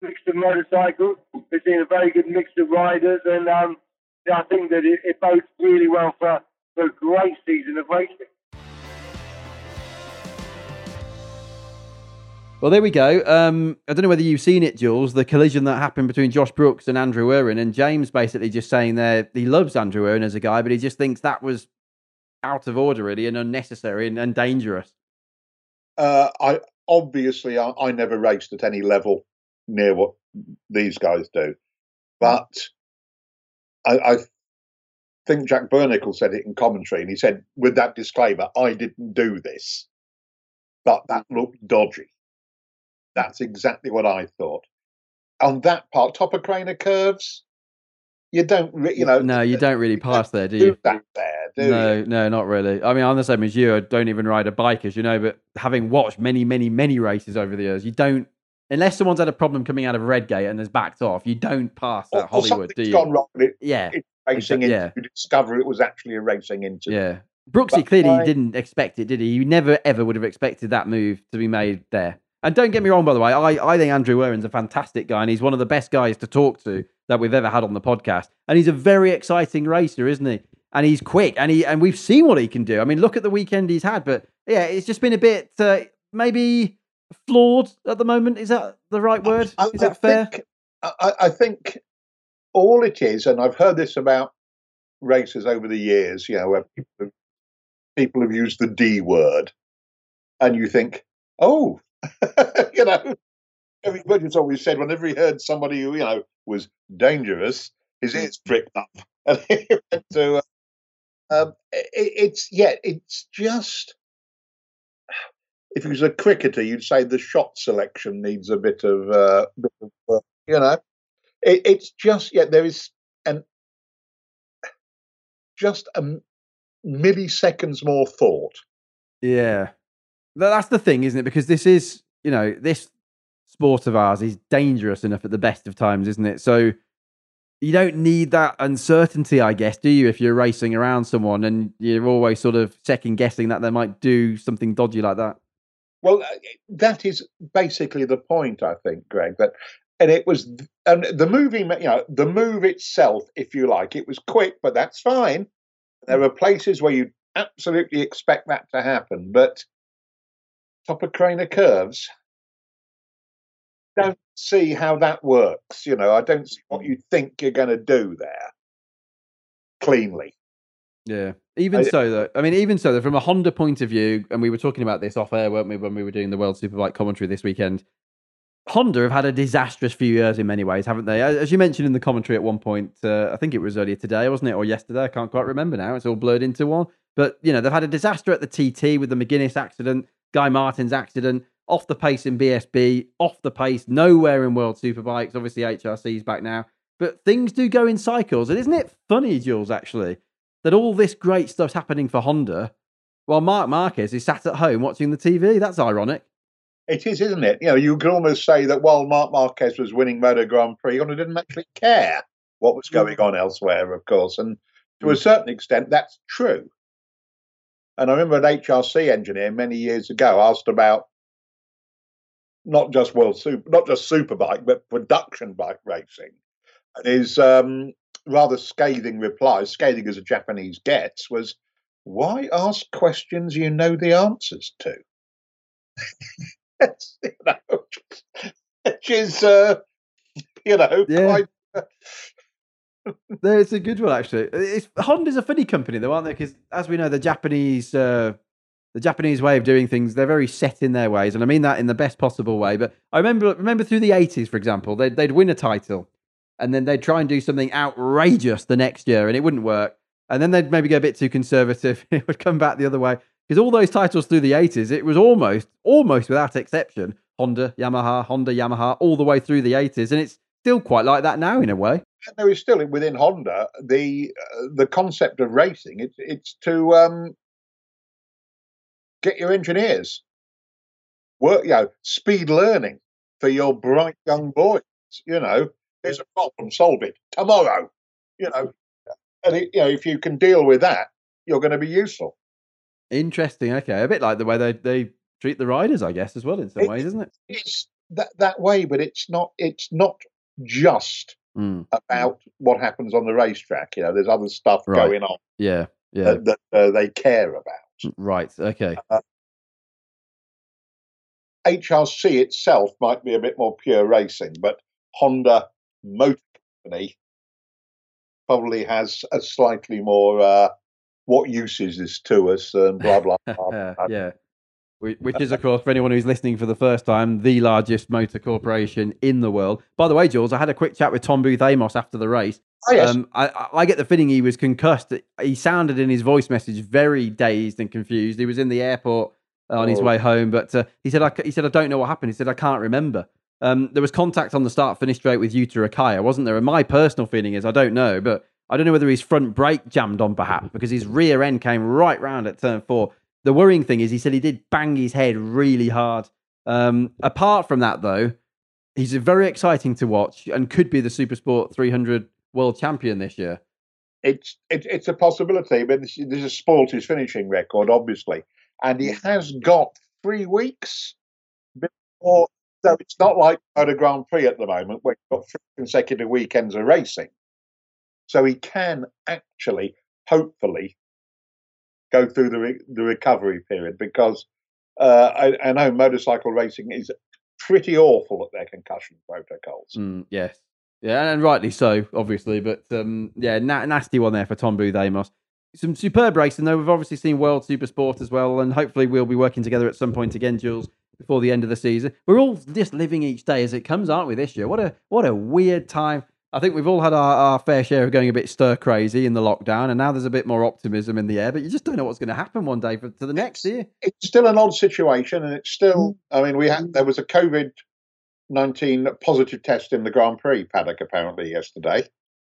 mix of motorcycles. We've seen a very good mix of riders, and um, yeah, I think that it, it bodes really well for, for a great season of racing. Well, there we go. Um, I don't know whether you've seen it, Jules, the collision that happened between Josh Brooks and Andrew Irwin, and James basically just saying there he loves Andrew Irwin as a guy, but he just thinks that was out of order, really, and unnecessary and, and dangerous. Uh, I obviously I, I never raced at any level near what these guys do, but I, I think Jack Burnicle said it in commentary, and he said, with that disclaimer, I didn't do this, but that looked dodgy. That's exactly what I thought. On that part, top of Craner curves, you don't, re- you know. No, you don't really pass there, do do you? that there, do no, you? no, not really. I mean, I'm the same as you. I don't even ride a bike, as you know, but having watched many, many, many races over the years, you don't, unless someone's had a problem coming out of Redgate and has backed off, you don't pass that Or, or Hollywood, do something's you? gone wrong with it. Yeah. It's racing Exa- into, yeah. you discover it was actually a racing into. Yeah. Brooksy But clearly I- didn't expect it, did he? You never, ever would have expected that move to be made there. And don't get me wrong, by the way, I, I think Andrew Irwin's a fantastic guy, and he's one of the best guys to talk to that we've ever had on the podcast. And he's a very exciting racer, isn't he? And he's quick, and he and we've seen what he can do. I mean, look at the weekend he's had. But yeah, it's just been a bit uh, maybe flawed at the moment. Is that the right word? I, Is I that fair? Think, I, I think all it is, and I've heard this about racers over the years, you know, where people have, people have used the D word, and you think, oh, you know, everybody's always said whenever he heard somebody who, you know, was dangerous, his ears pricked up. And he went to, uh, um, it, it's, yeah, it's just, if he was a cricketer, you'd say the shot selection needs a bit of, uh, bit of work, you know. It, it's just, yeah, there is an, just a milliseconds more thought. Yeah. Th- That's the thing, isn't it? Because this is, you know, this sport of ours is dangerous enough at the best of times, isn't it? So you don't need that uncertainty, I guess, do you, if you're racing around someone and you're always sort of second guessing that they might do something dodgy like that? Well, that is basically the point, I think, Greg. That, and it was, and the movie, you know, the move itself, if you like, it was quick, but that's fine. There are places where you absolutely expect that to happen, but top of Craner curves, don't see how that works. You know, I don't see what you think you're going to do there cleanly. Yeah. Even I- so, though, I mean, even so, though, from a Honda point of view, and we were talking about this off air, weren't we, when we were doing the World Superbike commentary this weekend? Honda have had a disastrous few years in many ways, haven't they? As you mentioned in the commentary at one point, uh, I think it was earlier today, wasn't it, or yesterday? I can't quite remember now. It's all blurred into one. But, you know, they've had a disaster at the T T with the McGuinness accident, Guy Martin's accident, off the pace in B S B, off the pace, nowhere in World Superbikes. Obviously, H R C's back now. But things do go in cycles. And isn't it funny, Jules, actually, that all this great stuff's happening for Honda while Marc Marquez is sat at home watching the T V? That's ironic. It is, isn't it? You know, you could almost say that while Marc Marquez was winning Moto Grand Prix, Honda didn't actually care what was going on elsewhere, of course. And to a certain extent, that's true. And I remember an H R C engineer many years ago asked about not just World Super, not just Superbike, but production bike racing. And his um, rather scathing reply, scathing as a Japanese gets, was, "Why ask questions you know the answers to?" you know, which is, uh, you know, Yeah. quite. No, it's a good one, actually. It's, Honda's a funny company, though, aren't they? Because, as we know, the Japanese, uh, the Japanese way of doing things, they're very set in their ways, and I mean that in the best possible way. But I remember, remember through the eighties, for example, they'd, they'd win a title, and then they'd try and do something outrageous the next year, and it wouldn't work. And then they'd maybe go a bit too conservative, and it would come back the other way. Because all those titles through the eighties, it was almost, almost without exception, Honda, Yamaha, Honda, Yamaha, all the way through the eighties, and it's still quite like that now in a way. There is still within Honda the uh, the concept of racing. It's it's to um, get your engineers work, you know, speed learning for your bright young boys. You know, there's a problem, solve it tomorrow. You know, and it, you know if you can deal with that, you're going to be useful. Interesting. Okay, a bit like the way they, they treat the riders, I guess, as well in some It- ways, isn't it? It's that that way, but it's not. It's not just Mm. about what happens on the racetrack. You know, there's other stuff Right. going on Yeah. Yeah. that, that uh, they care about. Right. Okay. Uh, H R C itself might be a bit more pure racing, but Honda Motor Company probably has a slightly more uh, what use is this to us and blah blah blah. Yeah. Whi- Which is, of course, for anyone who's listening for the first time, the largest motor corporation in the world. By the way, Jules, I had a quick chat with Tom Booth Amos after the race. Oh, yes. Um, I, I I get the feeling he was concussed. He sounded in his voice message very dazed and confused. He was in the airport on his Oh. way home, but uh, he said, I, c- he said, I don't know what happened. He said, I can't remember. Um, there was contact on the start finish straight with Yuta Akaya, wasn't there? And my personal feeling is, I don't know, but I don't know whether his front brake jammed on perhaps because his rear end came right round at turn four. The worrying thing is he said he did bang his head really hard. Um, apart from that, though, he's very exciting to watch and could be the Supersport three hundred world champion this year. It's it, it's a possibility, but this, this is spoilt his finishing record, obviously, and he has got three weeks before. So it's not like Motor Grand Prix at the moment, where you've got three consecutive weekends of racing. So he can actually, hopefully, go through the re- the recovery period because uh, I, I know motorcycle racing is pretty awful at their concussion protocols. Mm, yes. Yeah, and rightly so, obviously. But um, yeah, na- nasty one there for Tom Booth Amos. Some superb racing, though. We've obviously seen World Supersport as well, and hopefully we'll be working together at some point again, Jules, before the end of the season. We're all just living each day as it comes, aren't we, this year? What a what a weird time. I think we've all had our, our fair share of going a bit stir crazy in the lockdown, and now there's a bit more optimism in the air, but you just don't know what's going to happen one day for, to the next, do you? It's still an odd situation, and it's still. I mean, we had there was a COVID nineteen positive test in the Grand Prix paddock apparently yesterday.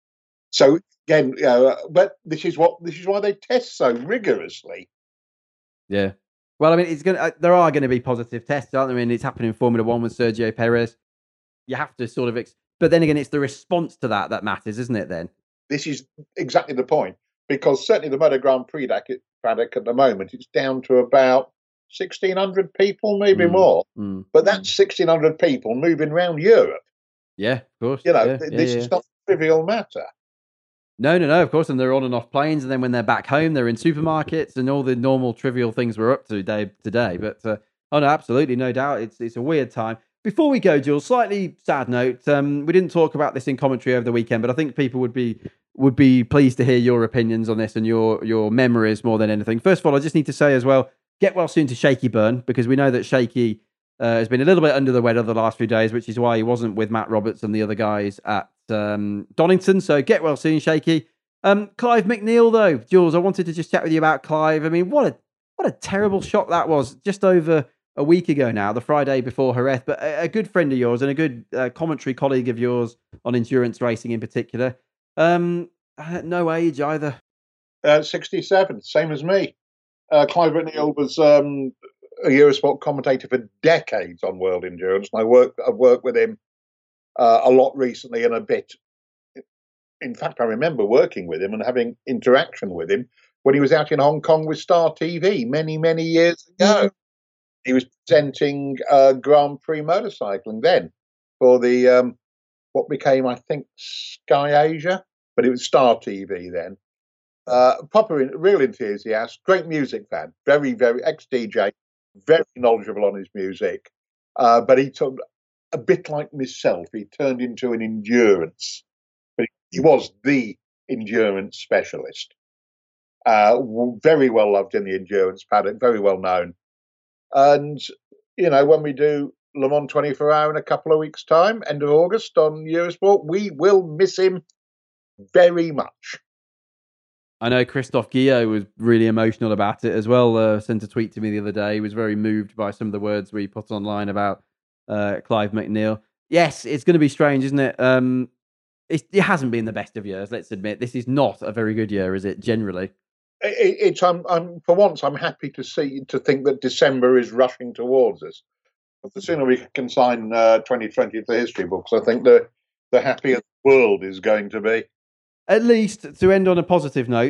So again, you know, but this is what this is why they test so rigorously. Yeah. Well, I mean, it's gonna. Uh, there are going to be positive tests, aren't there? I mean, it's happened in Formula One with Sergio Perez. You have to sort of, ex- but then again, it's the response to that that matters, isn't it? Then. This is exactly the point, because certainly the Motor Grand Prix paddock at the moment, it's down to about sixteen hundred people, maybe Mm, more. mm. But that's sixteen hundred people moving around Europe. Yeah, of course. You know, yeah, th- yeah, this yeah. is not a trivial matter. No, no, no, of course. And they're on and off planes. And then when they're back home, they're in supermarkets and all the normal trivial things we're up to day to day. But, uh, oh, no, absolutely. No doubt. It's it's a weird time. Before we go, Jules, slightly sad note. Um, we didn't talk about this in commentary over the weekend, but I think people would be would be pleased to hear your opinions on this and your your memories more than anything. First of all, I just need to say as well, get well soon to Shaky Byrne, because we know that Shaky uh, has been a little bit under the weather the last few days, which is why he wasn't with Matt Roberts and the other guys at um, Donington. So get well soon, Shaky. Um, Clive McNeil, though, Jules, I wanted to just chat with you about Clive. I mean, what a what a terrible shock that was just over a week ago now, the Friday before Jerez. But a, a good friend of yours and a good uh, commentary colleague of yours on endurance racing in particular. Um, uh, no age either. Uh, sixty-seven, same as me. Uh, Clive McNeil was um, a Eurosport commentator for decades on World Endurance, and I worked. I've worked with him uh, a lot recently and a bit. In fact, I remember working with him and having interaction with him when he was out in Hong Kong with Star T V many, many years ago. He was presenting uh, Grand Prix motorcycling then for the um, what became, I think, Sky Asia, but it was Star T V then. Uh, proper, real enthusiast, great music fan, very, very ex-D J, very knowledgeable on his music. Uh, but he took a bit like myself. He turned into an endurance, but he was the endurance specialist. Uh, very well loved in the endurance paddock, very well known. And, you know, when we do Le Mans twenty-four hour in a couple of weeks' time, end of August on Eurosport, we will miss him very much. I know Christophe Guillot was really emotional about it as well. Uh, sent a tweet to me the other day. He was very moved by some of the words we put online about uh, Clive McNeil. Yes, it's going to be strange, isn't it? Um, it? It hasn't been the best of years, let's admit. This is not a very good year, is it, generally? It, it's I'm, I'm for once I'm happy to see to think that December is rushing towards us. But the sooner we can sign uh, twenty twenty to the history books, I think the the happier the world is going to be. At least, to end on a positive note,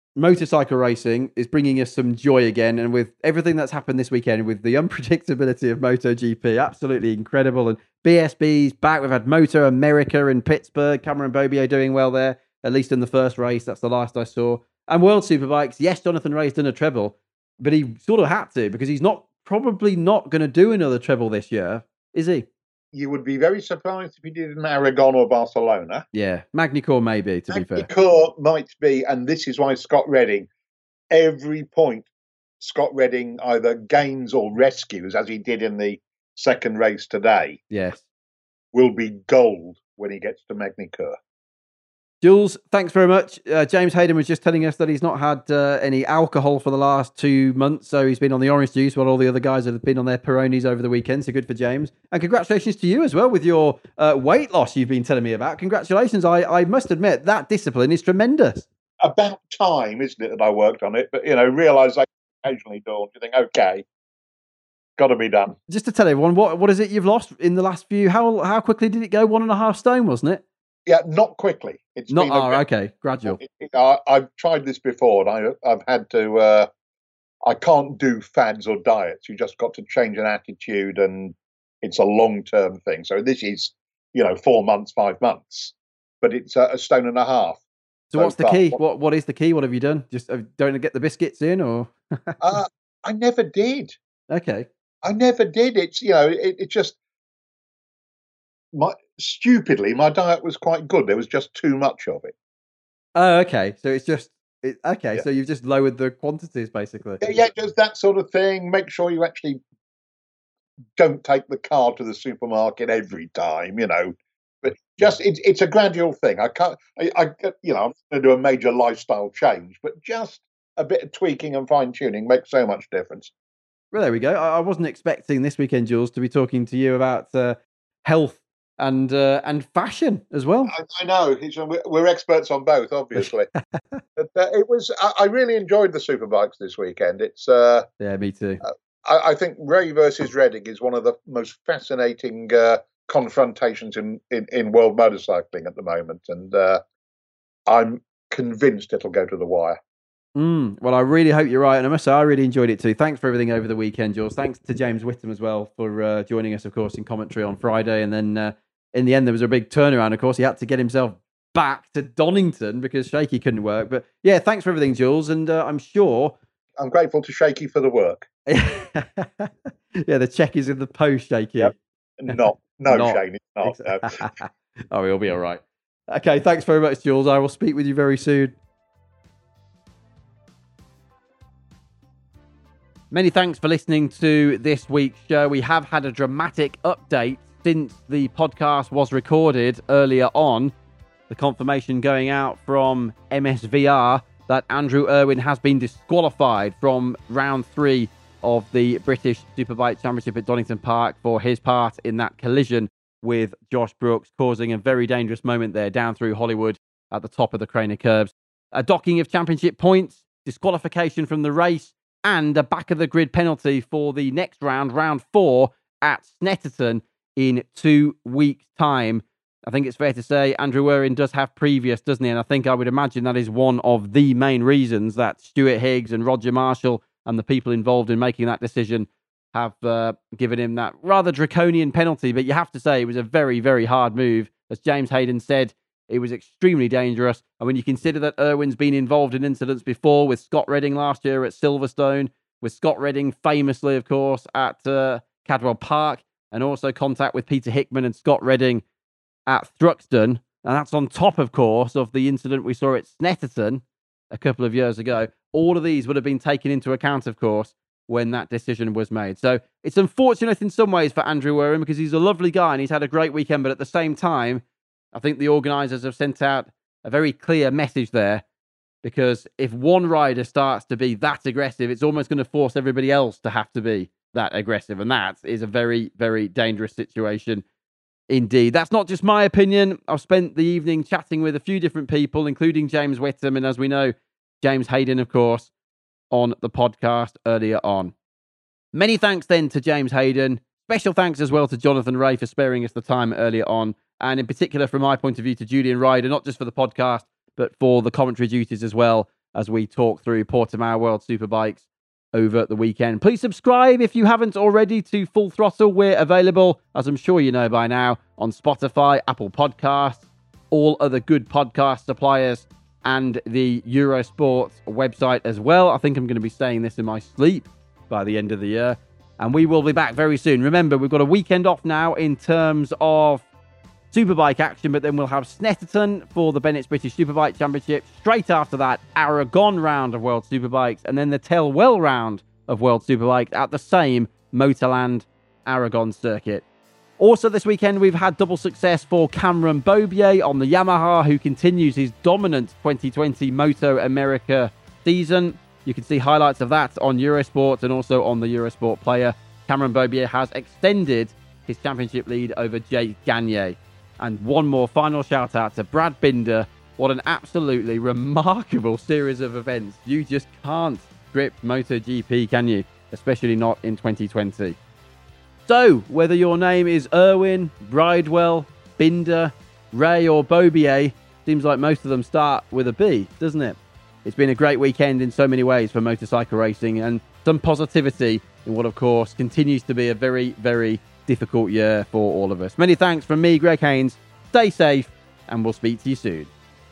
motorcycle racing is bringing us some joy again. And with everything that's happened this weekend, with the unpredictability of MotoGP, absolutely incredible. And B S B's back. We've had Moto America in Pittsburgh. Cameron Bobier doing well there, at least in the first race. That's the last I saw. And World Superbikes. Yes, Jonathan Ray's done a treble, but he sort of had to because he's not probably not going to do another treble this year, is he? You would be very surprised if he did in Aragon or Barcelona. Yeah, Magny-Cours maybe, to be fair. Magny-Cours might be, and this is why Scott Redding, every point Scott Redding either gains or rescues, as he did in the second race today, yes, will be gold when he gets to Magny-Cours. Jules, thanks very much. Uh, James Hayden was just telling us that he's not had uh, any alcohol for the last two months, so he's been on the orange juice while all the other guys have been on their Peronis over the weekend, so good for James. And congratulations to you as well with your uh, weight loss you've been telling me about. Congratulations. I, I must admit, that discipline is tremendous. About time, isn't it, that I worked on it? But, you know, realisation occasionally dawned. You think, OK, got to be done. Just to tell everyone, what what is it you've lost in the last few? How, how quickly did it go? One and a half stone, wasn't it? Yeah, not quickly. It's not been ah, a, okay, gradual. It, it, I, I've tried this before, and I, I've had to. Uh, I can't do fads or diets. You just got to change an attitude, and it's a long-term thing. So this is, you know, four months, five months, but it's a, a stone and a half. So, so what's the far. key? What What is the key? What have you done? Just uh, don't get the biscuits in, or? uh, I never did. Okay. I never did. It's you know, it, it just. My, stupidly, my diet was quite good. There was just too much of it. Oh, okay. So it's just it, okay. Yeah. So you've just lowered the quantities, basically. Yeah, yeah, just that sort of thing. Make sure you actually don't take the car to the supermarket every time. You know, but just it's it's a gradual thing. I can't. I, I you know, I'm going to do a major lifestyle change, but just a bit of tweaking and fine tuning makes so much difference. Well, there we go. I, I wasn't expecting this weekend, Jules, to be talking to you about uh, health. And uh, and fashion as well. I, I know we're experts on both, obviously. But uh, it was. I, I really enjoyed the Superbikes this weekend. It's. Uh, yeah, me too. Uh, I, I think Ray versus Redding is one of the most fascinating uh, confrontations in, in, in world motorcycling at the moment, and uh, I'm convinced it'll go to the wire. Mm, well, I really hope you're right, and I must say I really enjoyed it too. Thanks for everything over the weekend, Jules. Thanks to James Whittam as well for uh, joining us, of course, in commentary on Friday, and then. Uh, In the end, there was a big turnaround. Of course, he had to get himself back to Donington because Shaky couldn't work. But yeah, thanks for everything, Jules. And uh, I'm sure... I'm grateful to Shaky for the work. Yeah, the check is in the post, Shaky. Yep. Not. No, not. Shane, it's not. No. Oh, he'll be all right. Okay, thanks very much, Jules. I will speak with you very soon. Many thanks for listening to this week's show. We have had a dramatic update since the podcast was recorded earlier on. The confirmation going out from M S V R that Andrew Irwin has been disqualified from round three of the British Superbike Championship at Donington Park for his part in that collision with Josh Brooks, causing a very dangerous moment there down through Hollywood at the top of the Craner Curbs. A docking of championship points, disqualification from the race, and a back of the grid penalty for the next round, round four at Snetterton in two weeks' time. I think it's fair to say Andrew Irwin does have previous, doesn't he? And I think I would imagine that is one of the main reasons that Stuart Higgs and Roger Marshall and the people involved in making that decision have uh, given him that rather draconian penalty. But you have to say it was a very, very hard move. As James Hayden said, it was extremely dangerous. And when you consider that Irwin's been involved in incidents before with Scott Redding last year at Silverstone, with Scott Redding famously, of course, at uh, Cadwell Park, and also contact with Peter Hickman and Scott Redding at Thruxton. And that's on top, of course, of the incident we saw at Snetterton a couple of years ago. All of these would have been taken into account, of course, when that decision was made. So it's unfortunate in some ways for Andrew Irwin because he's a lovely guy and he's had a great weekend. But at the same time, I think the organisers have sent out a very clear message there, because if one rider starts to be that aggressive, it's almost going to force everybody else to have to be that aggressive. And that is a very, very dangerous situation indeed. That's not just my opinion. I've spent the evening chatting with a few different people, including James Whittam, and as we know, James Hayden, of course, on the podcast earlier on. Many thanks then to James Hayden. Special thanks as well to Jonathan Ray for sparing us the time earlier on. And in particular, from my point of view, to Julian Ryder, not just for the podcast, but for the commentary duties as well as we talk through Portimao World Superbikes over the weekend. Please subscribe if you haven't already to Full Throttle. We're available, as I'm sure you know by now, on Spotify, Apple Podcasts, all other good podcast suppliers, and the Eurosport website as well. I think I'm going to be saying this in my sleep by the end of the year. And we will be back very soon. Remember, we've got a weekend off now in terms of Superbike action, but then we'll have Snetterton for the Bennett's British Superbike Championship. Straight after that, Aragon round of World Superbikes, and then the Telwell round of World Superbikes at the same Motorland Aragon circuit. Also this weekend, we've had double success for Cameron Beaubier on the Yamaha, who continues his dominant twenty twenty Moto America season. You can see highlights of that on Eurosport and also on the Eurosport player. Cameron Beaubier has extended his championship lead over Jake Gagne. And one more final shout out to Brad Binder. What an absolutely remarkable series of events. You just can't script MotoGP, can you? Especially not in twenty twenty. So, whether your name is Irwin, Bridewell, Binder, Ray or Beaubier, seems like most of them start with a B, doesn't it? It's been a great weekend in so many ways for motorcycle racing, and some positivity in what, of course, continues to be a very, very difficult year for all of us. Many thanks from me, Greg Haynes. Stay safe, and we'll speak to you soon.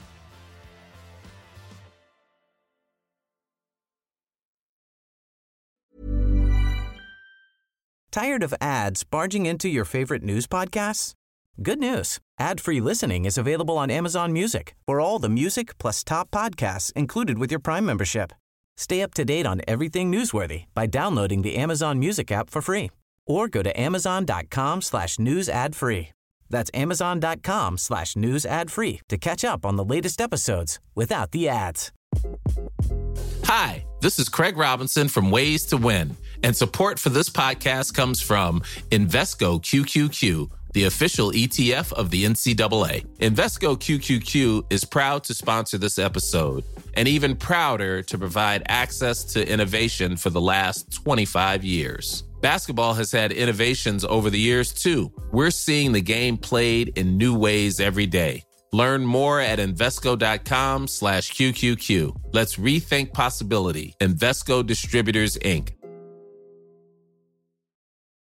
Tired of ads barging into your favorite news podcasts? Good news. Ad-free listening is available on Amazon Music for all the music plus top podcasts included with your Prime membership. Stay up to date on everything newsworthy by downloading the Amazon Music app for free or go to amazon.com slash news ad free. That's amazon.com slash news ad free to catch up on the latest episodes without the ads. Hi, this is Craig Robinson from Ways to Win, and support for this podcast comes from Invesco Q Q Q, the official E T F of the N C double A. Invesco Q Q Q is proud to sponsor this episode, and even prouder to provide access to innovation for the last twenty-five years. Basketball has had innovations over the years, too. We're seeing the game played in new ways every day. Learn more at Invesco.com slash QQQ. Let's rethink possibility. Invesco Distributors, Incorporated.